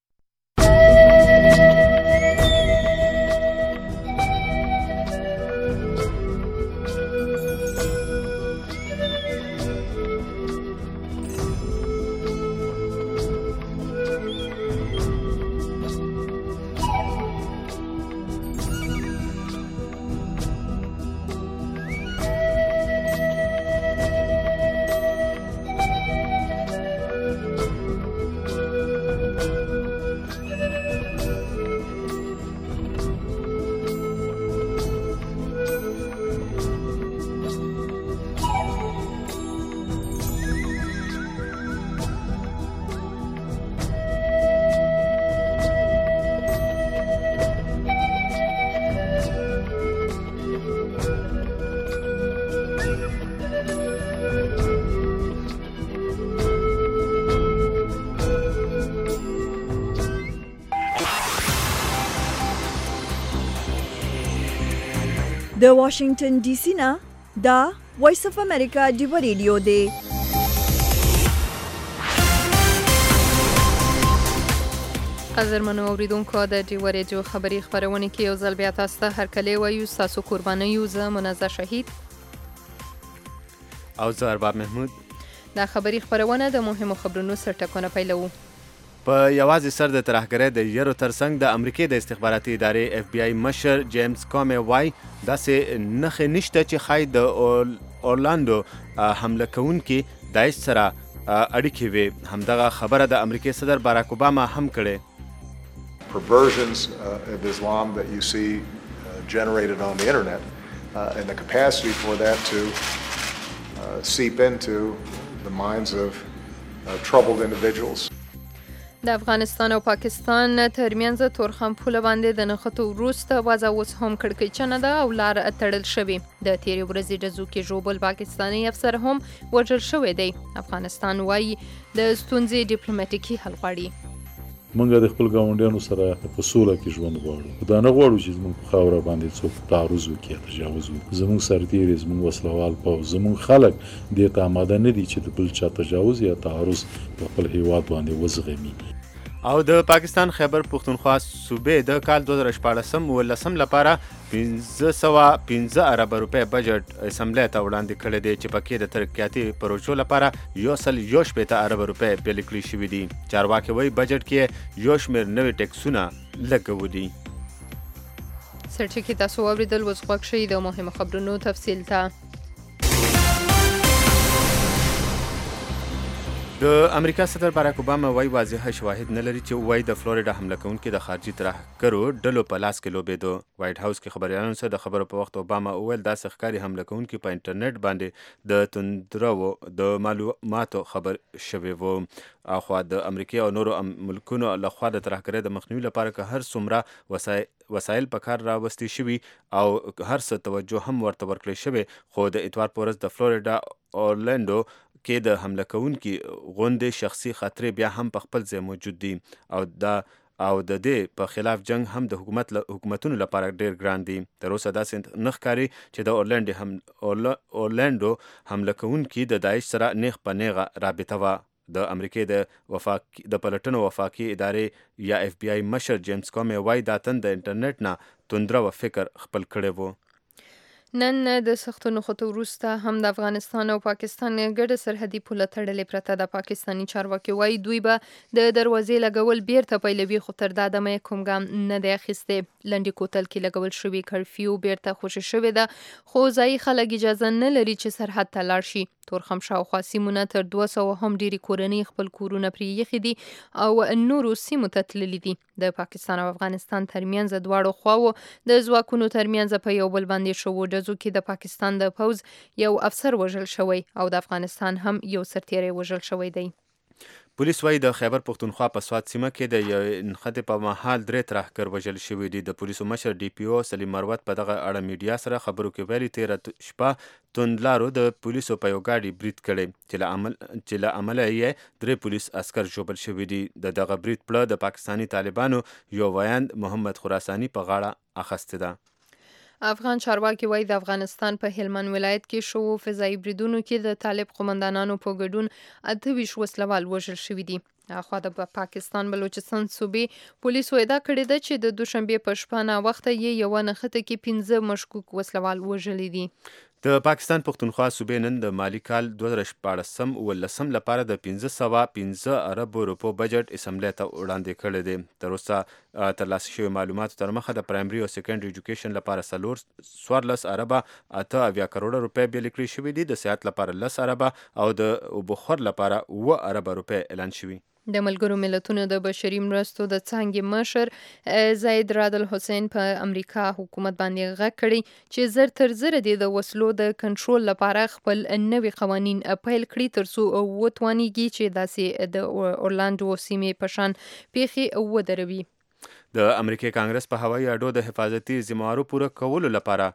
د واشنگټن ډي سي نه دا وایس اف امریکا ډیو ریډیو دی. قدرمنو اوریدونکو د ډیو ریډیو خبري خبرونه کې یو ځل بیا تاسو ته هرکلی وایو. تاسو قرباني یو زه منزه شهید او زه ارباب محمود. دا خبري خبرونه د مهمو خبرونو سرټکونه پیلوو. په یوازې سر د ترهګرۍ د یرو ترڅنګ د امریکای د استخباراتي ادارې اف بی آی مشر جیمز کومي وای داسې نښې نشته چې ښایي د اورلاندو حمله کوونکي داعش سره اړیکې وي. همدغه خبره د امریکای صدر باراک اوباما هم کړې. Perversions of Islam that you see generated on the internet and the capacity for that to seep into the minds of troubled individuals. د افغانستان او پاکستان ترمنځ تورخم پوله باندې د نښتو وروسته وضع اوس هم کړکېچنه ده او لار تړل شوې. د تېرې ورځې ډزو کې ژوبل پاکستاني افسر هم وژل شوی دی. افغانستان وایي د ستونزې ډیپلوماټیکي حل غواړي. موږ د خپل ګاونډیانو سره په سوله کې ژوند غواړو. دا نه غواړو چې زموږ په خاوره باندې څوک تعرض وکړي، تجاوز وکړي. زموږ سرتیري، زموږ وسلوال پوځ، زموږ خلک دې ته آماده نه دي چې د بل چا تجاوز یا تعرض په خپل هیواد باندې وزغمي. او د پاکستان خیبر پختونخوا صوبې د کال 2014 لپاره 515 ارب روپۍ بجټ اسمبلی ته وړاندې کړی دی چې پکې د ترقیاتي پروژو لپاره 1.1 ارب روپۍ پیل کړي شوي دي. چارواکي وایي بجټ کې یو شمېر نوي ټیکسونه لګولي. سرچکې تاسو واورېدل. اوس غوږ شئ د مهمو خبرونو تفصیل ته. د امریکا صدر باراک اوباما وایي واضح شواهد نه لري چې وایي د فلوریډا حمله کوونکي د خارجي ترهګرو ډلو په لاس کې لوبېدو. وایټ هاوس کې خبریالانو سره د خبرو په وخت اوباما وویل داسې ښکاري حمله کوونکي په انټرنیټ باندې د توندرو د معلوماتو خبر شوي وو. اخوا د امریکا او نورو ملکونو لخوا د ترهګرۍ د مخنیوي لپاره که هر څومره وسایل په کار راوستي شوي او هر څه توجه هم ورته ورکړی شوی، خو د اتوار په ورځ د فلوریډا اورلینډو کې د حمله کوونکي غوندې شخصي خطرې بیا هم په خپل ځای موجود دي او د دې په خلاف جنگ هم د حکومتونو لپاره ډیر ګران دي. تر اوسه داسې نه ښکاري چې د اورلینډو حمله کوونکي د داعش سره نیغ په نیغه رابطه وه. د امریکای د پلټنو وفاقي ادارې یا اف بی آی مشر جیمز کومي وایي دا تن د انټرنیټ نه توندره و فکر خپل کړی وو. نن د سختو نښتو وروسته هم د افغانستان او پاکستان ګډه سرحدي پوله تړلې پرته ده. پاکستاني چارواکي وایي دوی به د دروازې لګول بیرته پیلوي، خو تر دا دمه کوم ګام نه دی اخیستی. لنډي کوتل کې لګول شوي کرفیو بیرته خوشي شوې ده، خو ځایي خلک اجازه نه لري چې سرحد ته لاړ شي. تورخم شاوخوا سیمونه تر 200 هم ډېرې کورنۍ خپل کورونه پرې ایښي دي او نورو سیمو ته تللي دي. د پاکستان او افغانستان ترمنځ دواړو خواو د ځواکونو ترمنځ په یو بل باندې شوو ډزو کې د پاکستان د پوځ یو افسر وژل شوی او د افغانستان هم یو سرتیری وژل شوی دی. پولیس وایي د خیبر پختونخوا په سوات سیمه کې د یو نښتې په مهال 3 ترهګر وژل شوي دي. د پولیسو مشر ډي پی او سلیم مروت په دغه اړه میډیا سره خبرو کې ویلي تېره شپه توندلارو د پولیسو په یو ګاډي برید کړی چې له امله یې 3 پولیس عسکر ژوبل شوي دي. د دغه برید پړه د پاکستاني طالبانو یو ویاند محمد خراساني په غاړه اخیستې ده. افغان چارواکي وایي د افغانستان په هلمند ولایت کې شوو فضایي بریدونو کې د طالب قومندانانو په ګډون 28 وسلوال وژل شوي دي. اخوا د پاکستان بلوچستان صوبې پولیسو ادعا کړې ده چې د دوشنبې په شپه ناوخته یې یوه نښته کې 15 مشکوک وسلوال وژلي دي. د پاکستان پختونخوا صوبې نن د مالی کال 2014 لپاره د 515 ارب روپو بجټ اسمبلی ته وړاندې کړی دی. تر اوسه ترلاسه شوي معلوماتو تر مخه د پرایمري او سیکنډري ایجوکیشن لپاره 14 اربه 8 کروڑه روپۍ بیل کړي شوي دي. د صحت لپاره 10 اربه او د اوبخور لپاره 9 اربه روپۍ اعلان شوي. د ملګرو ملتونو د بشري مرستو د څانګې مشر زید راد الحسین په امریکا حکومت باندې غږ کړی چې زر تر زره د وسلو د کنټرول لپاره خپل نوي قوانین پیل کړي ترڅو وتوانیږي چې داسې د اورلاندو سیمې په شان پیښې ودروي. د امریکای کانګرس په هوایي اډو د حفاظتي ذمہوارو پوره کولو لپاره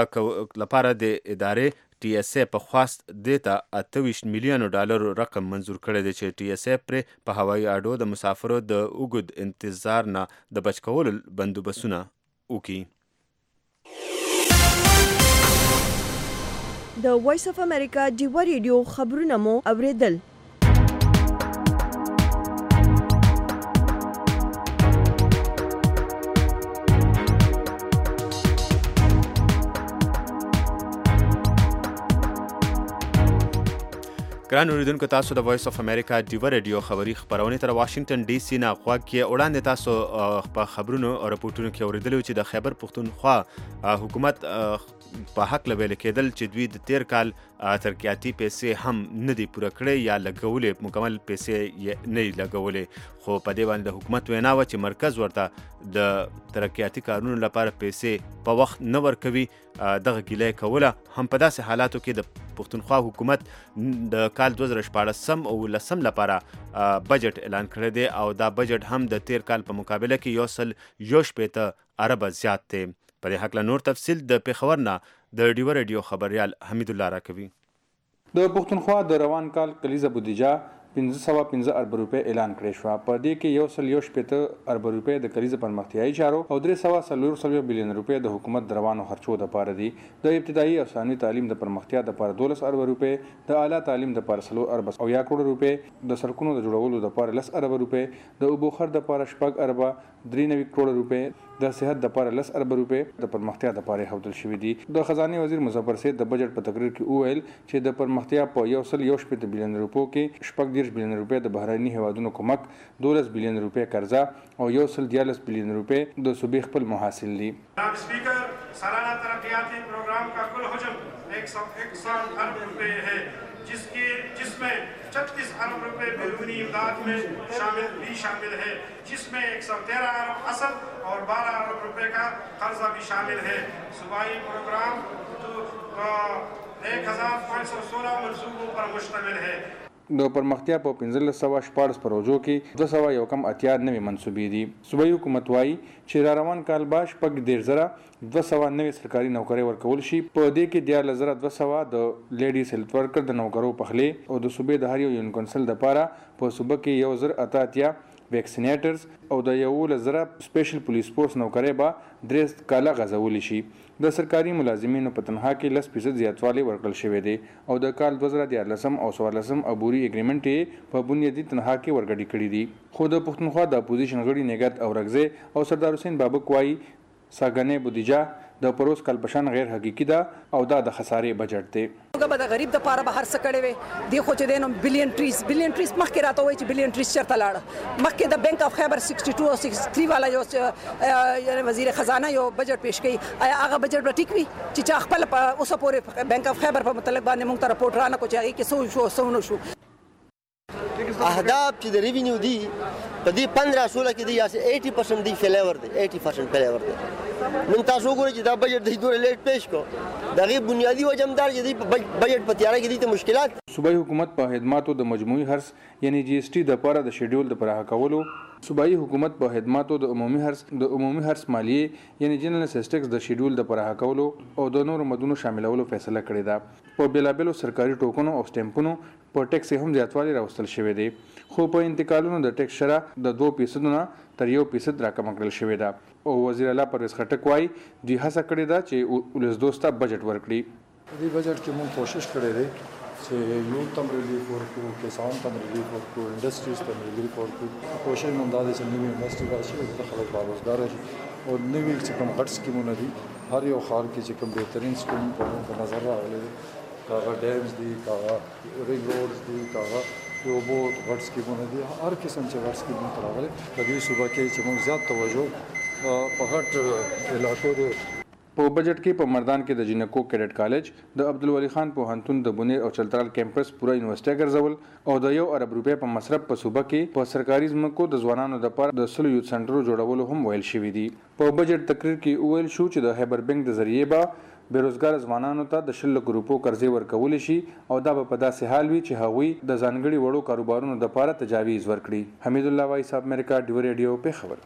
د ادارې ټي اس ای په خواست دیتا 28 میلیونو ډالر رقم منظور کړی دی چې ټي اس ای پر په هوایي اډو د مسافرو د اوږد انتظار نه د بچ کولو بندوبستونه وکړي. د وایس اف امریکا ډیوا ریډیو خبرونه مو اوریدل. ګران اوریدونکو، تاسو د وایس اف امریکا ډیوا ریډیو خبری خبرونه تر واشنگټن ډي سي نه غواړي کې وړاندې تاسو په خبرونو او راپورټونو کې اوریدلو چې د خیبر پښتونخوا حکومت په حق لویل کېدل چې دوی د تیر کال ترقیاتي پیسې هم نه دی پوره کړې یا لګولې، مکمل پیسې نه لګولې، خو په دې باندې د حکومت وینا و چې مرکز ورته د ترقیاتي کارونو لپاره پیسې په وخت نه ورکوي. دغه ګیله کوله هم په داسې حالاتو کې د پښتونخوا حکومت د کال 2014 او 2019 لپاره بجټ اعلان کړی دی او دا بجټ هم د تیر کال په مقابله کې 1.8 ارب زیات دی. په دې حق نور تفصیل د پیښور نه د ډیوا ریډیو خبريال حمید الله راکوي. د پښتونخوا د روان کال کلیزه بودیجه 515 ارب روپے اعلان کړی شو. په دې کې 1.8 ارب روپے د کلیزه پرمختیایي چارو او 340 بلین روپے د حکومت د روانو خرچو د پاره دي. د ابتدایي او ثانوي تعلیم د پرمختیا د پاره 12 ارب روپے، د اعلی تعلیم د پاره 3 ارب او 1 کروڑ روپے، د سړکونو د جوړولو د پاره 10 ارب روپے، د اوبو خر د پاره 4 ارب 93 کروڑ روپے، د صحت د پاره 10 ارب روپے د پرمختیا د پاره هودل شوې دي. د خزانه وزیر مظفر سید د بجټ په تقریر کې وویل چې د پرمختیا په 1.8 بلین روپو کې 14 بلین روپے د بهرني هیوادونو کومک، 12 بلین روپے قرضه او 1.43 بلین روپے د صوبې خپل محاصل دي. جناب اسپیکر، سالانہ ترقیاتی پروگرام کا کل حجم 161 ارب روپے ہے، جس میں 36 ارب روپے بیرونی امداد میں شامل ہے، جس میں 113 ارب اصل اور 12 ارب روپے کا قرضہ بھی شامل ہے. صوبائی پروگرام 1516 منصوبوں پر مشتمل ہے. د پرمختیا په 1514 پروژو کې 281 نوې منصوبې دي. صوبایي حکومت وايي چې را روان کال به 290 سرکاري نوکرۍ ورکول شي. په دې کې 14200 د لیډیز هیلث ورکر د نوکرو پخلی او د صوبې د هر یو یون کونسل د پاره په صوبه کې 1088 ویکسینیټرز او د 11000 سپیشل پولیس فورس نوکرۍ به 3 کاله غځول شي. د سرکاري ملازمینو په تنخواه کې 10% زیاتوالی ورکړل شوی دی او د کال 2014 او 2014 عبوري اګریمنټ یې په بنیادي تنخواه کې ورګډي کړي دي. خو د پښتونخوا د اپوزیشن غړي نګهت اورغزه او سردار حسین بابک وايي ساګنې بودیجه د پروس کال پشان غیر حقیقي ده او دا د خسارې بجټ دی. هغه د غریب د پاره به هر څه کړي وي دی، خو چې دینو بلین ټریز مخکې راته وایي چې بلین ټریز چرته لاړه. مخکې د بینک اف خیبر 62 او 63 والا یو یعنی وزیر خزانه یو بجټ پیش کړي. آیا هغه بجټ به ټیک وي چې خپل اوسه پورې بینک اف خیبر په متعلق باندې موږ ته راپورټ رانه کو چې هغه کې څه نه شو. اهداف چې د ریوینیو دي په دې 15-16 کې دي یا 80% دی فیلیور دی، 80% فیلیور دی. نن تاسو ګورئ چې دا بجټ د دوه لیټ پیش کو دغه بنیادی وجمدار چې دی بجټ په تیار کې دي ته مشکلات. صوبایي حکومت په خدماتو د مجموعي خرڅ یعنی جی اس ټي د لپاره د شیډول د پراخ کولو، صوبایي حکومت په خدماتو د عمومي خرڅ مالیه یعنی جنرال سیسټکس د شیډول د پراخ کولو او د نورو مدونو شاملولو فیصله کړې ده. په بیلابلو سرکاري ټوکنو او سټمپونو په ټیکس هم زیاتوالی راوستل شوی دی، خو په انتقالونو د ټیکس شرح د 2% نه تر 1% راکم کړل شوی ده. او وزیر اعلی پرویز خټک وايي دوی هڅه کړې ده چې ولس دوسته بجټ ورکړي. دې بجټ کې موږ کوشش کړې ده چې یو تم ریلیف ورکړو، کسان تم ریلیف ورکړو، انډستریز تم ریلیف ورکړو. کوشش موږ دا ده چې نوې انډستری راشي او د خلک باروزګار شي او نوې چې کوم غټ سکیمونه دي هر یو ښار کې چې کوم بهترین سکیم په نظر راغلی دی، کاغه ډیمز دي، کاغه رینګ روډز دي، کاغه یو بوت غټ سکیمونه دي، هر قسم چې غټ سکیمونه راغلي په دې صوبه کې چې موږ زیات توجه په غټ علاقو د په بجټ کې په مردان کې د جنکو کیډټ کالج، د عبدالولي خان پوهنتون د بونیر او چلترال کیمپس پوره یونیورسيټي ګرځول او د 1 ارب روپے په مصرف په صوبه کې په سرکاري ځمکو د ځوانانو لپاره د 100 یوت سنټرو جوړولو هم ویل شوی دی. په بجټ تقریر کې ویل شو چې د خیبر بانک د ذریعہ به بیروزګار ځوانانو ته د 100 لک روپو قرضې ورکول شي او دا په داسې حال وي چې هغوی د ځانګړي وړو کاروبارونو لپاره تجاویز ورکړي. حمید الله وای صاحب امریکا ډیو ریډیو په خبر.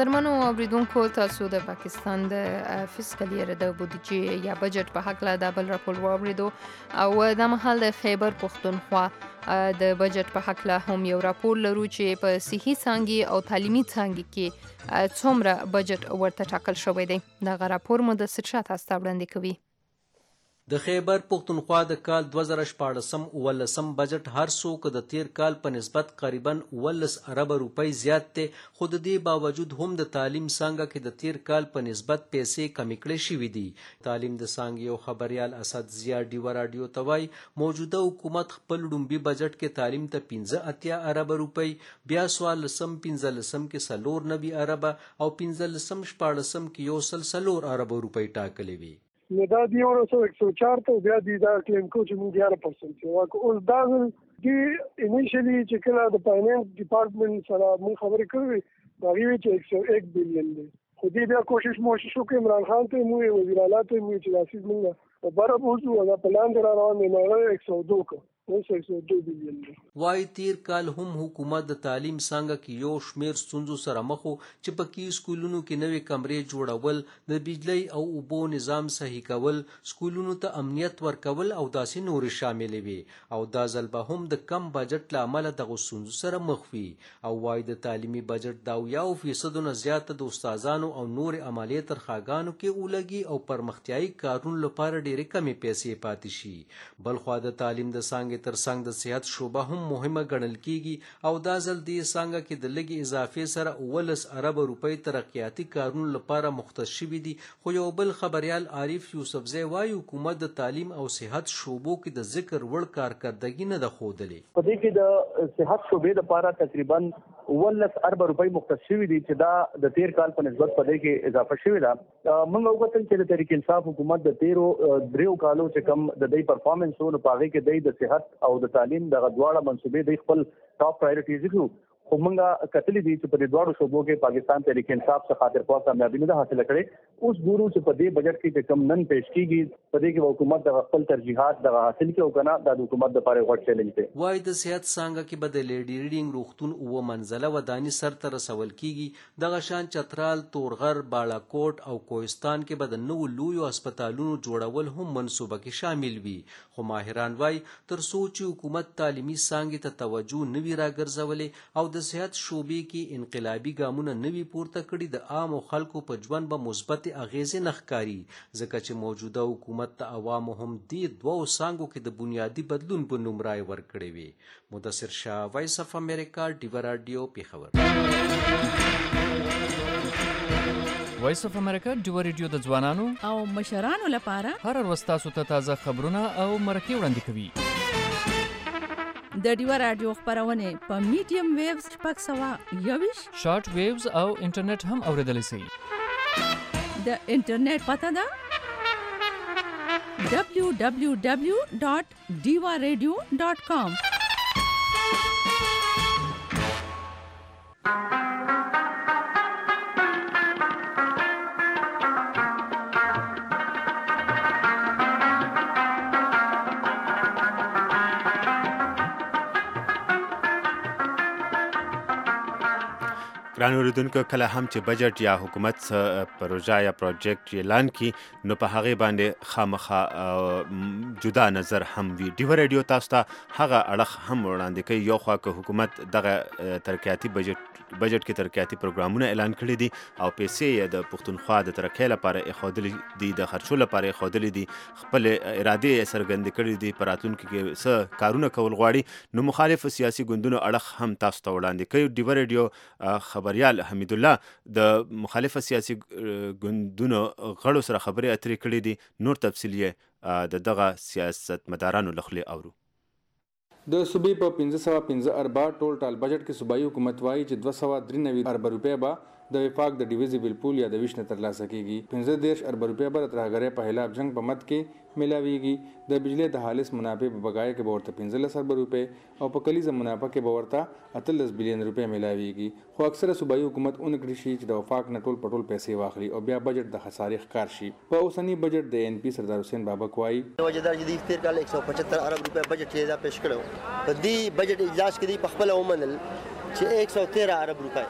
قدرمنو اوریدونکو تاسو د پاکستان د فسکل ایئر د بودیجې یا بجټ په حق له د بل راپور واوریدو او د مهال د خیبر پښتونخوا د بجټ په حق له هم یو راپور لرو چې په صحي څانګې او تعلیمي څانګې کې څومره بجټ ورته ټاکل شوی دی. دغه راپور مو د سرشات تاسو وړاندې کوي. د خیبر پښتونخوا د کال 2014-15 بجټ هر څو د تیر کال په نسبت قریبا 19 ارب روپۍ زیات دی، خو د دې باوجود هم د تعلیم څانګه کې د تیر کال په نسبت پیسې کمې کړې شوې دي. تعلیم د څانګې یو خبريال اسد ضیا ډیوه راډیو ته وایي موجوده حکومت خپل ډومبي بجټ کې تعلیم ته 15 ارب روپۍ، بیا 14-15 کې 94 ارب او 15-14 کې یو 4 ارب روپۍ ټاکلې وي. نو دا دی ورسو 104 ته بیا دی دا کلیم کو چې موږ 11% واکو اوس دا دی انیشلی چې کله د فاینانس ډپارټمنټ سره موږ خبرې کړې دا وی چې 101 بلین دی، خو دې بیا کوشش وکړو عمران خان ته موږ وزیر اعلی ته موږ چې راشد موږ برابر وځو دا پلان در روان دی نو 102 کو وای تیر کال هم حکومت د تعلیم څنګه کې یو شمیر ستونزو سره مخ چې پکې سکولونو کې نوې کمرې جوړول، د بجلی او اوبو نظام صحیح کول، سکولونو ته امنیت ورکول او داسې نور شامل وي او دا ځل به هم د کم بجټ لامل د ستونزو سره مخ وي. او وای د تعلیمي بجټ دا 1% نه زیات د استادانو او نور عملی ترخواګانو کې اولګي او پرمختیايي کارونو لپاره ډېرې کمې پیسې پاتې شي. بلخوا د تعلیم د څنګه تر څنګ د صحت شوبه هم مهمه ګڼل کیږي او دا ځل دې څنګه کې د لګي اضافه سره 19 ارب روپۍ ترقیاتي کارونو لپاره مختص شوي دي. خو یو بل خبريال عارف یوسفزی وایي حکومت د تعلیم او صحت شوبو کې د ذکر وړ کارکردګي نه ده ښودلې. په دې کې د صحت شوبې لپاره تقریبا 19 ارب روپۍ مختص شوي دي چې دا د تیر کال په نسبت په دې کې اضافه شوې ده. موږ وکړل چې د تحریک انصاف حکومت د 13 کالو چې کم د دې پرفارمنس او په هغه کې د صحت او د تعلیم د غډواړه منصوبې د خپل ټاپ پرایورټیز کړو، خو موږ کتلې دي چې په دې دوه شوبو کې پاکستان تحریک انصاف څخه خاطر په کامیابی نه حاصل کړي. اوس ګورو چې په دې بجټ کې کم نن پیش کیږي، په دې کې حکومت د خپل ترجیحات د حاصل کې او کنه د حکومت د لپاره غوړ چیلنج دی. وای د صحت څنګه کې بدل لیډینګ روغتون او منزله ودانی سر ته رسول کیږي، دغه شان چترال، تورغر، بالاکوټ او کوهستان کې بد نو لوی هسپتالونو جوړول هم منصوبه کې شامل وي. خو ماهران وای تر سوچ حکومت تعلیمي څنګه ته توجه نوي راګرځولې او د صحت شوبې کې انقلابي ګامونه نوي پورته کړي، د عام خلکو په ژوند به مثبت اغیزې نخکاری، ځکه چې موجوده حکومت ته عوامو هم دې دوه څنګهو کې د بنیادی بدلون په نوم رای ورکړي وي. مدثر شاه، وایس اف امریکا، ډیو رادیو، پیښور. وایس اف امریکا ډیو رادیو د ځوانانو او مشرانو لپاره هر ورځ تاسو ته تازه خبرونه او مرکې وړاندې کوي. د ډیو رادیو خبرونه په میډیم ویوز 621 شارټ ویوز او انټرنیټ هم اوریدلای شئ. د انټرنیټ پته ده www.diwaradio.com. ګران اوریدونکو، کله هم چې بجټ یا حکومت پروژه یا پروجیکټ اعلان کی نو په هغه باندې خامخا جدا نظر هم وی. ډیو رادیو تاسو ته هغه اړخ هم وړاندې کوي. یو خوا که حکومت دغه ترقیاتي بجټ کې ترقیاتي پروګرامونه اعلان کړي دي او پیسې د پښتونخوا د ترقۍ لپاره اخودلې دي، د خرچو لپاره اخودلې دي، خپل اراده څرګند کړي دي، په راتلونکي کې څه کارونه کول غواړي، نو مخالف سیاسي ګوندونو اړخ هم تاسو ته وړاندې کوي. ډیو رادیو خبريال حمید الله د مخالف سیاسي ګوندونو غړو سره خبرې اترې کړې دي. نور تفصیل یې د دغه سیاست مدارانو لخوا اورو. د صوبې په 1515 اربا ټول ټال بجټ کې صوبایي حکومت وایي چې 293 ارب روپۍ به د وفاق د ډیویزیبل پول یا د ویش نه ترلاسه کیږي. 15 ارب روپۍ به د ترهګرۍ په خلاف جنگ په مد کې ملاویږي. د بجلی د خالص منافع په بقای کې به ورته 15 ارب روپۍ او په کلیزه منافع کې به ورته 18 بلین روپۍ ملاویږي. خو اکثره صوبایي حکومت اونکړي شي چې د وفاق نه ټول پټول پیسې واخلي او بیا بجټ د خسارې ښکار شي. په اوسنی بجټ د ان پی سردار حسین بابک وایي وجدار جدي تیر کال 175 ارب روپۍ بجټ یې دا پیش کړو. په دې بجټ اجلاس کې په خپل ومنل چې 113 ارب روپۍ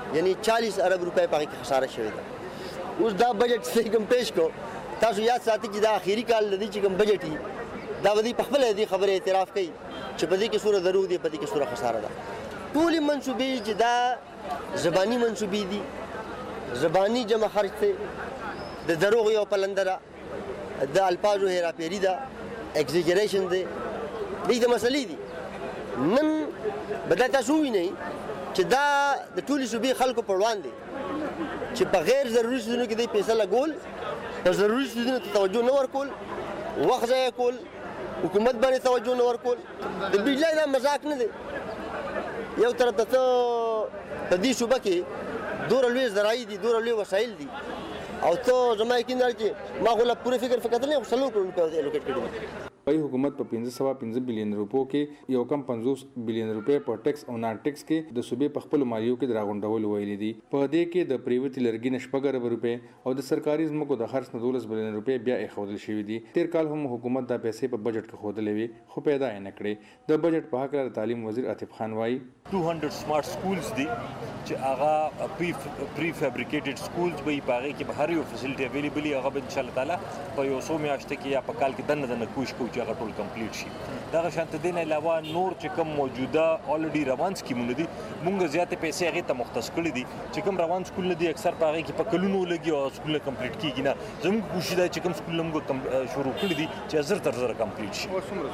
یعنی 40 ارب روپۍ په کې خساره شوې ده. اوس دا بجټ چې کوم پیش کو تاسو یاد ساتئ چې دا اخیری کال لدی چې کوم بجټ دی دا ودی په خپل دې خبره اعتراف کوي چې په دې کې سوره دروغ دی په دې کې سوره خساره ده. ټول منسوبې چې دا زبانی منسوبې دي زبانی جمع خرج ته د دروغ یو پلندره د الفاظو هیراپیری ده ایگزیجریشن ده دې د مسلې دي. نن بدل تاسو وینئ چې دا د ټولي صوبې خلکو پر وړاندې چې په غیر ضروري څیزونو کې د پیسې لګول په ضروري څیزونو ته توجه نه ورکول وخت ضایع کول حکومت باندې توجه نه ورکول د بجلی دا مذاق نه دی. یو طرف ته په دې صوبه کې دوره لوی زراعي دي دوره لوی وسایل دي او ته زما یقین لري چې ما خو لا پوره فکر کتل نه 100 کروڑ روپۍ الوکیټ کړي. وای حکومت په 1515 بلین روپو کې یو کم 50 بلین روپۍ په ټیکس او نان ټیکس کې د صوبې په خپل مالیو کې دراغونډول ویلي دي. په دې کې د پریویټ لرګي نشپګ ارب روپۍ او د سرکاري ځمکو د خرڅ نه 12 بلین روپۍ بیا ایښودل شوې دي. تیر کال هم حکومت دا پیسې په بجټ کې خودلې وي خو پیدا یې نه کړې. د بجټ په حق د تعلیم وزیر عاطف خان وایي 200 سمارټ سکولز دي چې هغه پری فیبریکیټډ سکولز به پاره کې به هر یو فیسیلیټي اویلیبل هغه به ان شاء الله تعالی په یو څو میاشتو کې یا په کال کې دنه کوشش کوو چې هغه ټول کمپلیټ شي. دا شانت دین علاوه نور چې کوم موجوده الریډي روان سکیمونه دي مونږ زیاتې پیسې هغه ته مختص کړې دي چې کوم روان سکول دي اکثر پاره کې په کلونو لګي او سکول کمپلیټ کیږي نه. زموږ کوشش دا چې کوم سکول موږ شروع کړی دي چې زر تر زر کمپلیټ شي.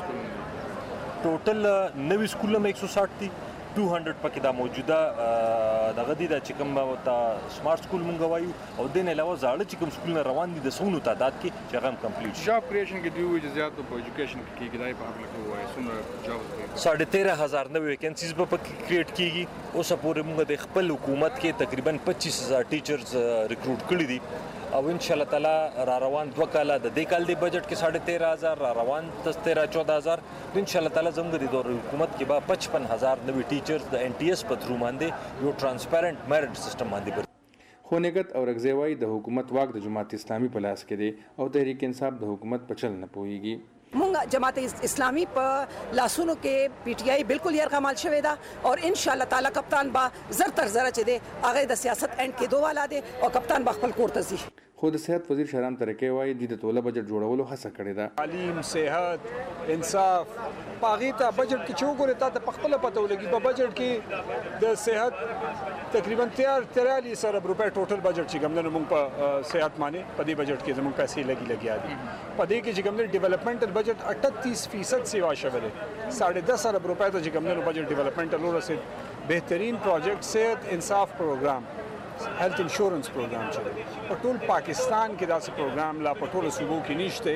ټوټل 90 سکول مې 160 دي 200 پکې دا موجوده دغه دي چې کوم تا سمارټ سکول مونږ وایو او دین علاوه زاړه چې کوم سکولونه روان دي د سونو تعداد کې چې هغه کمپلیټ شي. جاب کریشن کې دی وایي زیات په ایجوکیشن کې کېږي دا په خپل کې وایي څومره جاب 13500 نوې ویکنسیز به کریټ کیږي. اوس پورې مونږ د خپل حکومت کې تقریبا 25000 ټیچرز ریکروټ کړي دي او ان شاء الله تعالی را روان 2 کاله د دې کال دی بجټ کې 13500 را روان 13000 ان شاء الله تعالی زموږ د دور حکومت کې به 55000 نوې ټیچرز د ان ټي اس په تھرو باندې یو ترانسپیرنٹ میرټ سیستم باندې خو نګت او رغزیوای د حکومت واک د جماعت اسلامي په لاس کې دی او تحریک انصاف د حکومت په چل نه پويږي. مونږ جماعت اسلامی په لاسونو کې پی ټی آی بالکل یرغمال شوې ده او ان شاء الله تعالی کپتان با زر تر زر چې دی هغه د سیاست اند کې دوه والا دی او کپتان با خپل کور ته ځي. خو د صحت وزیر شهرام ترکی وایي د توله بجټ جوړولو هڅه کړې ده. تعلیم صحت انصاف باغی ته بجټ کې چوغوري ته په خپل پته ولګي په بجټ کې د صحت تقریبا 43 ارب روپۍ ټوټل بجټ چې ګمنه موږ په صحت باندې په دې بجټ کې زموږ پیسې لګیا دي. په دې کې چې ګمنه ډیولپمنټل بجټ 38% سیوا شوه ده 10.5 ارب روپۍ ته چې ګمنه بجټ ډیولپمنټل ورسې بهترین پروجیکټ صحت انصاف پروګرام هیلث انشورنس پروګرام چې په ټول پاکستان کې داسې پروګرام لا په ټول صوبو کې نشته.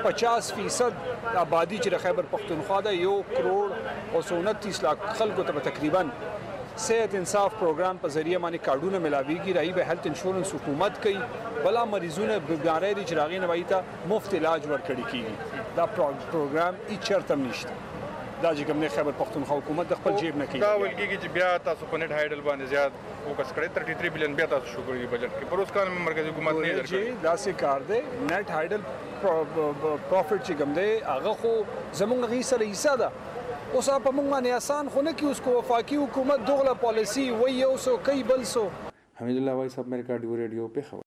50% آبادی چې خیبر پختونخوا ده 1 کروڑ او 29 lakh خلکو ته تقریبا صحت انصاف پروګرام په ذریعہ باندې کارډونه ملاويږي. راي به هیلث انشورنس حکومت کوي بلا مریضونه بیماری دي چې راغی نه وایي ته مفت علاج ورکړي کیږي. دا پروګرام هیڅ چرته نشته. دا چې کوم نه خیبر پختونخوا حکومت د خپل جیب نه کوي. دا ولګي چې بیا تاسو په نت هایډل باندې زیات فوکس کړئ 33 بلین بیا تاسو شو کړی بجټ کې پر اوس کال میں مرکزی حکومت نه درکړي. دا سې کار دی نت هایډل پروفټ چې کوم دی هغه خو زمونږ غي سره حصہ ده. اوس په موږ باندې آسان خو نه کی اوس کو وفاقي حکومت دغه پالیسی وای یو سو کوي بل سو. حمید الله وایس امریکا ډیو ریډیو په خبر.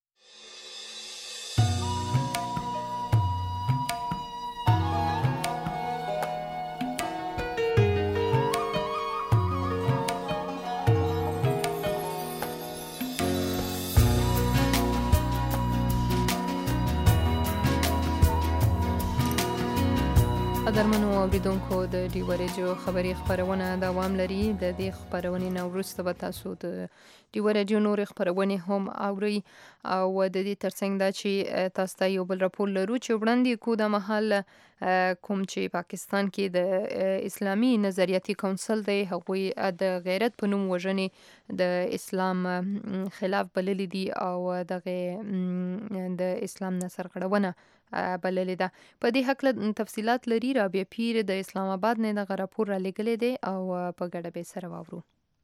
قدرمنو اوریدونکو د ډیو ریډیو خبری خبرونه دوام لري. د دې خبرونې نو وروسته به تاسو د ډیو ریډیو نور خبرونه هم اوري او د دې ترڅنګ دا چې تاسو ته یو بل راپور لرو چې وړاندې کو د محل کوم چې پاکستان کې د اسلامي نظریاتي کونسل دی هغوی د غیرت په نوم وژنې د اسلام خلاف بللې دي او دغه د اسلام نه سرغړونه بللې ده. په دې حق تفصيلات لري رابعه پیر د اسلام آباد نه دغه راپور را لګلې دی او په ګډه به سره واورو.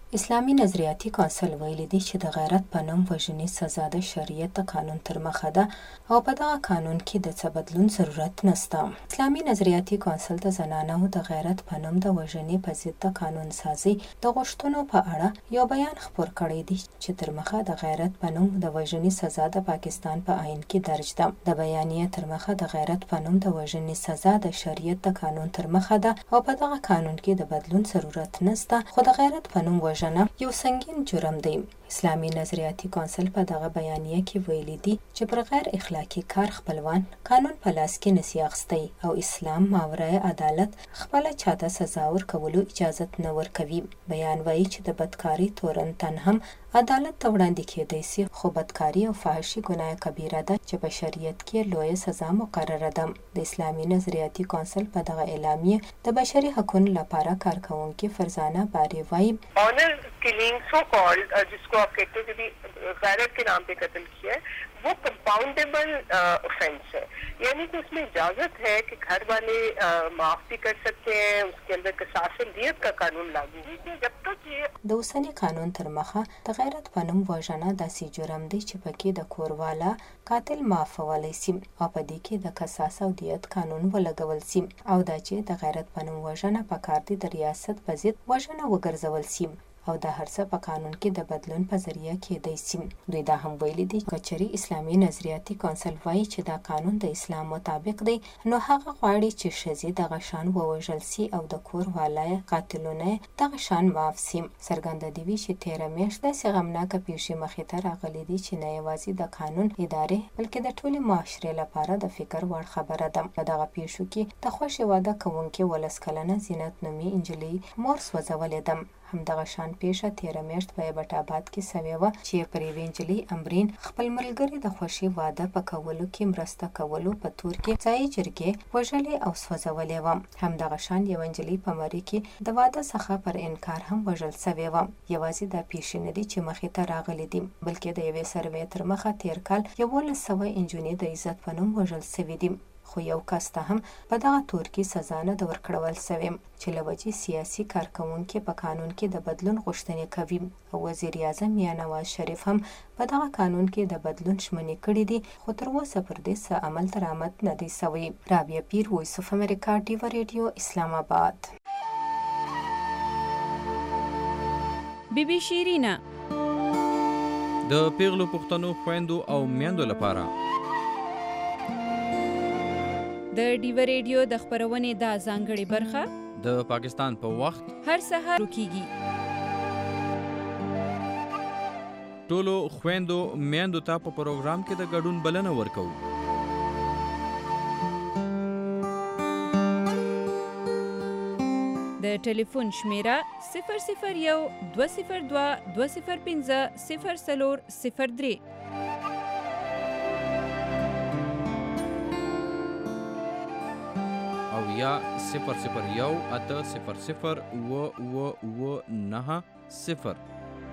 اسلامي نظریاتي کونسل ویلي دی چې د غیرت په نوم وژنې سزا د شریعت د قانون تر مخه ده او په دغه قانون کې د څه بدلون ضرورت نشته. اسلامي نظریاتي کونسل د زنانو د غیرت په نوم د وژنې په ضد د قانون سازي د غوښتنو په اړه یو بیان خپور کړی دی چې تر مخه د غیرت په نوم د وژنې سزا د پاکستان په آئین کې درج ده. د بیانیه تر مخه د غیرت په نوم د وژنې سزا د شریعت د قانون تر مخه ده او په دغه قانون کې د بدلون ضرورت نشته، خو د غیرت په نوم یو سنگین جرم دی. اسلامي نظریاتي کونسل په دغه بیانیه کې ویلي دی چې پر غیر اخلاقی کار خپلوان قانون په لاس کې نشي اخیستی او اسلام ماورای عدالت خپل چاته سزا ورکولو اجازه نه ورکوي. بیان وایي چې د بدکاری تورن تن هم عدالت ته وړاندې کېدای شي، خو بدکاری او فحشي ګناه کبیره ده چې په شریعت کې لویه سزا مقرره ده. د اسلامي نظریاتي کونسل په دغه اعلامیه د بشري حقوقو لپاره کارکونکي فرزانه باری وایي honour killing so called जिसको आप कहते हैं कि गैरत के नाम पे कत्ल किया है, वो कंपाउंडेबल ऑफेंस है, यानी कि उसमें इजाजत है कि घर वाले माफ भी कर सकते हैं, उसके अंदर क़सास दियत का कानून लागू है. जब तक ये د اوسني قانون تر مخه د غیرت په نوم وژنه داسې جرم دی چې پکې د کوروالا قاتل معافولی سي او په دې کې د قصاص او دیت قانون ولګول سي او دا چې د غیرت په نوم وژنه په کار دي د ریاست په ضد وژنه وګرځول سي او د هر څه په قانون کې د بدلون په ذریعہ کېدای شي. دوی دا هم ویلي دي چې کچري اسلامي نظریاتي کونسل وایي چې دا قانون د اسلام مطابق دی، نو هغه غواړي چې ښځې دغه شان ووژل سي او د کور والای قاتلونه دغه شان معاف سي. څرګنده دی چې تیره میاشت داسې غمناکه پیښې مخې ته راغلي دي چې نه یوازې د قانون ادارې بلکې د ټولې معاشرې لپاره د فکر وړ خبره ده. په دغه پیښو کې د خوښې واده کوونکې 19 کلنه زینت نومي نجلۍ مور سوځولې ده. همدغه شان پیښه تیره میاشت په ایبټ آباد کې سوې وه چې پر یوې نجلۍ امرین خپل ملګري د خوښې واده په کولو کې مرسته کولو په تور کې ځایي جرګې وژلې او سوځولې وه. همدغه شان یوه نجلۍ په مري کې د واده څخه پر انکار هم وژل سوې وه. یوازې دا پیښې نه دي چې مخې ته راغلي دي، بلکې د یوې سروې تر مخه تیر کال 1100 نجونې د عزت په نوم وژل سوې دي، خو یو کس ته هم په دغه تور کې سزا نه ده ورکړول سوې چې له وجې سیاسي کارکوونکي په قانون کې د بدلون غوښتنې کوي او وزیر اعظم یا نواز شریف هم په دغه قانون کې د بدلون ژمنې کړې دي، خو تر اوسه پر دې څه عمل درآمد نه دی سوی. رابعه پیر، وایس اف امریکا، ډیوا ریډیو، اسلام آباد. بی بی شیرینا د پیغلو پښتنو خويندو او میندو لپاره د ډیوا ریډیو د خبرونې دا ځانګړې برخه د پاکستان په وخت هر سهار کیږي. ټولو خويندو میندو ته په پروګرام کې د ګډون بلنه ورکو. د ټلیفون شمیره 001 202 205 0403 او یا 001 800 990.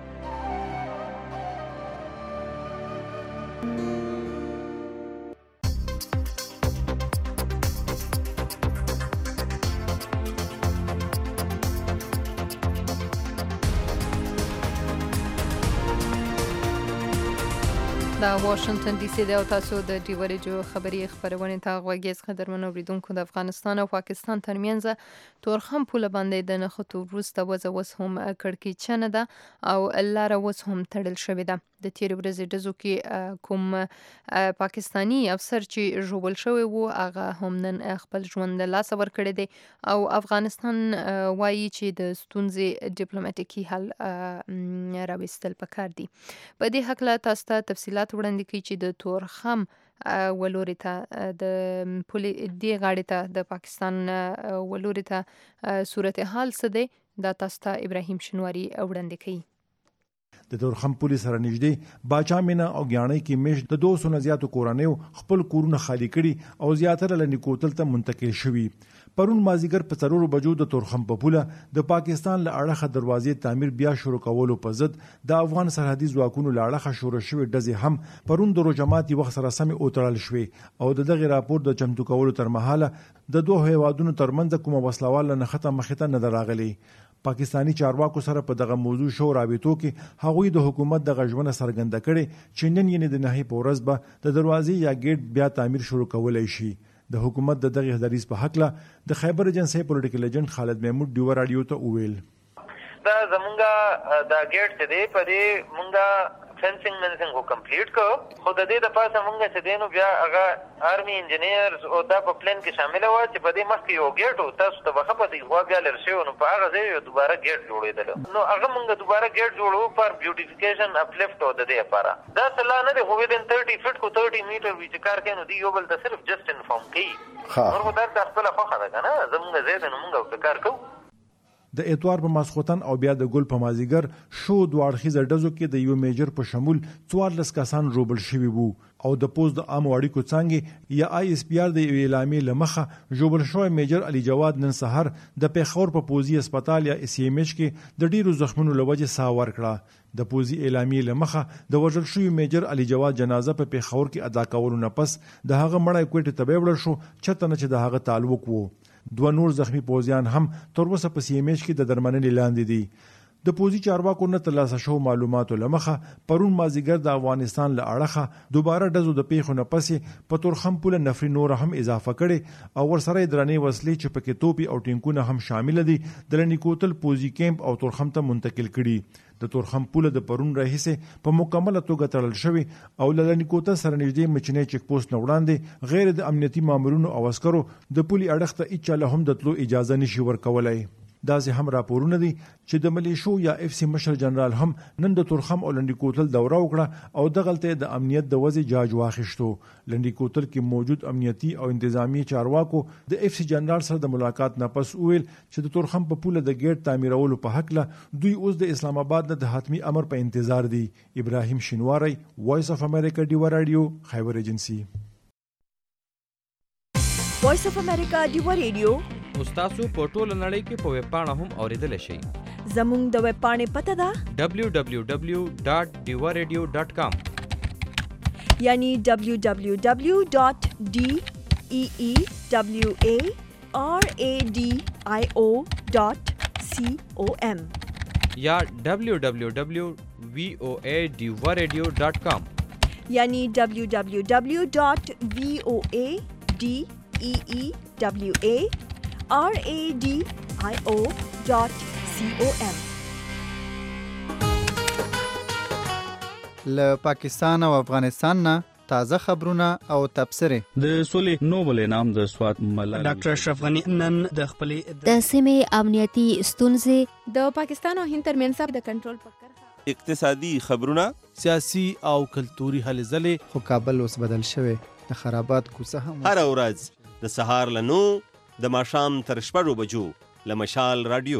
دا واشنگټن ډي سي د تاسو د ډیوا ریډیو خبري خبرونه ته غوږیز قدرمنو اوریدونکو د افغانستان او پاکستان ترمنځ تورخم پوله باندې د نښتو وروسته وس هم کړکېچنه ده او لاره وس هم تړل شوې ده. د تیر ورځې ډزو کې کوم پاکستانی افسر چې ژوبل شوی وو هغه هم نن خپل ژوند له لاسه ورکړی دی او افغانستان وایي چې د ستونزې ډیپلوماټیکي حل راوستل پکار دي. په دې هکله تاسو ته تفصیلات وړاندې کوي چې د تورخم ولوري ته د پولې دی غاړې ته د پاکستان ولوري ته صورتحال څه دی دا تاسو ته ابراهیم شنواری وړاندې کوي. د تورخم پولیس سره نږدې باچا مینا او ګیاڼۍ کې مش د 200 نه زیاتو کورنیو خپل کورونه خالی کړي او زیاتره لنی کوتل ته منتقل شوي. پرون مازیګر په 4 بجو د تورخم په پوله د پاکستان له اړخه دروازې تعمیر بیا شروع کولو په ضد د افغان سرحدي ځواکونو له اړخه شروع شوې ډزې هم پرون د روجماتي وخت سره سمې اوترل شوې او دغه راپور د چمتو کولو تر مهاله د دوه هیوادونو ترمنځ کومه وسلواله نه ختم مخته نه دراغلي. پاکستانی چارواکو سره په دغه موضوع شو رابطو کې هغوی د حکومت د غژونه څرګنده کړي چې نن یې د نهي په ورځ به د دروازې یا گیټ بیا تعمیر شروع کولای شي. د حکومت د دغه دریځ په حق له د خیبر ایجنسی پولیټیکل ایجنټ خالد محمود ډیو رادیو ته وویل دا زمونږه دا گیټ چې دی په دې مونږه فنسنګ منسنګ کو کمپلیټ کو خو د دې د پاسه مونږ چې دینو بیا هغه آرمي انجینیرز او دا په پلان کې شامل و چې په دې مخکې یو گیټ و تاسو ته به خبر دی خو بیا لر شو نو په هغه ځای دوباره گیټ جوړېدل نو هغه مونږ دوباره گیټ جوړو پر بیوټیفیکیشن اپلفټ او د دې لپاره دا څلا نه دی خو ودین 30 فټ کو 30 میټر وی چې کار کوي نو دی یو بل د صرف جست انفارم کوي نور خو دا خپل خوخه ده کنه زمونږ زید نو مونږ کار کوو. د اتوار په ماسخوتن او بیا د ګل په مازیګر شو دواړخیزه ډزو کې د یو میجر په شمول 14 کسان روبل شوي وو او د پوز د عام اړیکو څنګه یا آی اس پی آر د اعلامي لمخه جوبل شوی میجر علي جواد نن سحر د پیښور په پوزي هسپتال یا اس ام ایچ کې د ډیرو زخمونو لوجه سا ور کړه. د پوزي اعلامي لمخه د وژل شوی میجر علي جواد جنازه په پیښور کې ادا کولو نه پس د هغه مړی کوټه ته وړل شو چته نه چې د هغه تعلق وو. 2 نور زخمی پوزیان هم تر اوسه په سی ام ایچ کې د درملنې لاندې دي. د پوزي چارواکو نه ترلاسه شو معلوماتو لمخه پرون مازیګر د افغانستان له اړخه دوباره ډزو د پیښو نه پسې په تورخم پوله نفري نور هم اضافه کړي او ورسره درنې وسلې چې پکې توپي او ټینکونه هم شامل دي د لنیکوتل پوزي کیمپ او تورخم ته منتقل کړي. د تورخم پوله د پرون راهیسه په مکمله توګه تړل شوی او لنیکوتل سره نږدې مچنې چک پوسټ نه وړاندې غیر د امنیتي مامورونو او عسکرو د پولي اړخ ته اچا له هم د تلو اجازه نشي ورکولای. داسې هم راپورونه دي چې د ملیشو یا اف سی مشر جنرال هم نن د تورخم او لنډیکوتل دوره وکړه او دغلته د امنیت د وضع جاج واخیشتو. لنډیکوتل کې موجود امنیتي او انتظامی چارواکو د اف سی جنرال سره د ملاقات نه پس ویل چې د تورخم په پوله د گیټ تعمیرولو په حق له دوی اوس د اسلام آباد نه د حتمی امر په انتظار دي. ابراهیم شینواری وایس اف امریکا ډیو رادیو خیبر ایجنسی. وایس اف امریکا ډیو رادیو تاسو په ټوله نړۍ کې په ویب پاڼه هم اوریدلی شئ. زموږ د ویب پاڼې پته ده www.diwaradio.com یعنی www.deewaradio.com یا www.voadiwaradio.com یعنی www.voadiwaradio.com. له پاکستان او افغانستان نه تازه خبرونه او تبصره. د سولې نوبل انعام د سوات ملالۍ ډاکټر اشرف غنی نن د خپل د سیمې امنیتي ستونزې د پاکستان او هند ترمنځ د کنټرول پکړه اقتصادي خبرونه سیاسي او کلتوري هلې ځلې. خو کابل اوس بدل شوی د خرابات کوڅه هم هر ورځ د سهار له 9 د ماښام تر 6 بجو له مشال رادیو.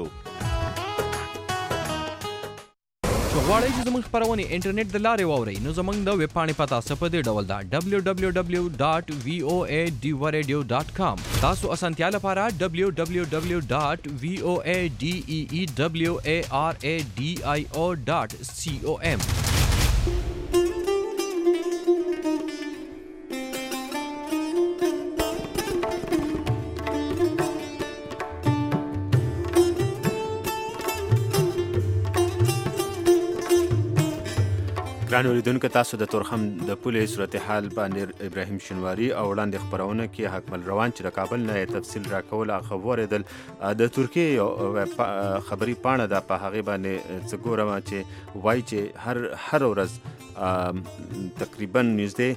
غواړئ چې زموږ خپرونې انټرنیټ د لارې واورئ نو زموږ د ویب پاڼې پته څه په دې ډول ده www.voadiwaradio.com. تاسو اسانتیا لپاره www.voadiwaradio.com. ګران اوریدونکو تاسو د تورخم د پولې صورتحال باندې ابراهیم شینواری او وړاندې خبرونه کې حکمل روان چې د کابل نه تفصیل راکول هغه وریدل د ترکیه خبري پاڼه د په هغه باندې څه ګورم چې وایي چې هر ورځ تقریبا نږدې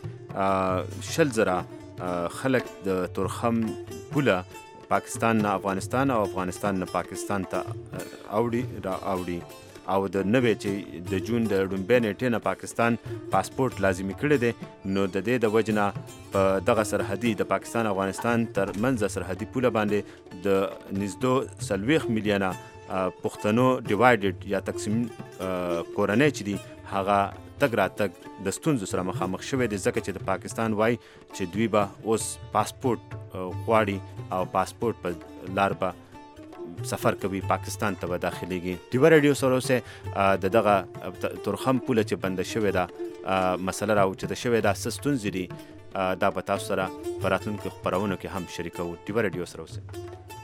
20,000 خلک د تورخم پوله پاکستان نه افغانستان او افغانستان نه پاکستان ته اوړي او د نوې چې د جون د لومبۍ نیټې نه پاکستان پاسپورت لازمي کړی دی نو د دې د وجنه په دغه سرحدي د پاکستان افغانستان تر منځ سرحدي پوله باندې د نږدې 40 میلیونه پښتنو ډیوایډډ یا تقسیم کورنۍ چې دي هغه تګ راتګ د ستونزو سره مخامخ شوی دی ځکه چې د پاکستان وای چې دوی به اوس پاسپورت غواړي او پاسپورت په لار به سفر کوي پاکستان ته داخليږي. ډیو رادیو سره اوسه دغه تورخم پوله چې بند شوې ده مسله راوچته شوې ده ستونزې دي دا په تاسو سره په راتلونکو خبرونو کې هم شریکو. ډیو رادیو سره اوسه.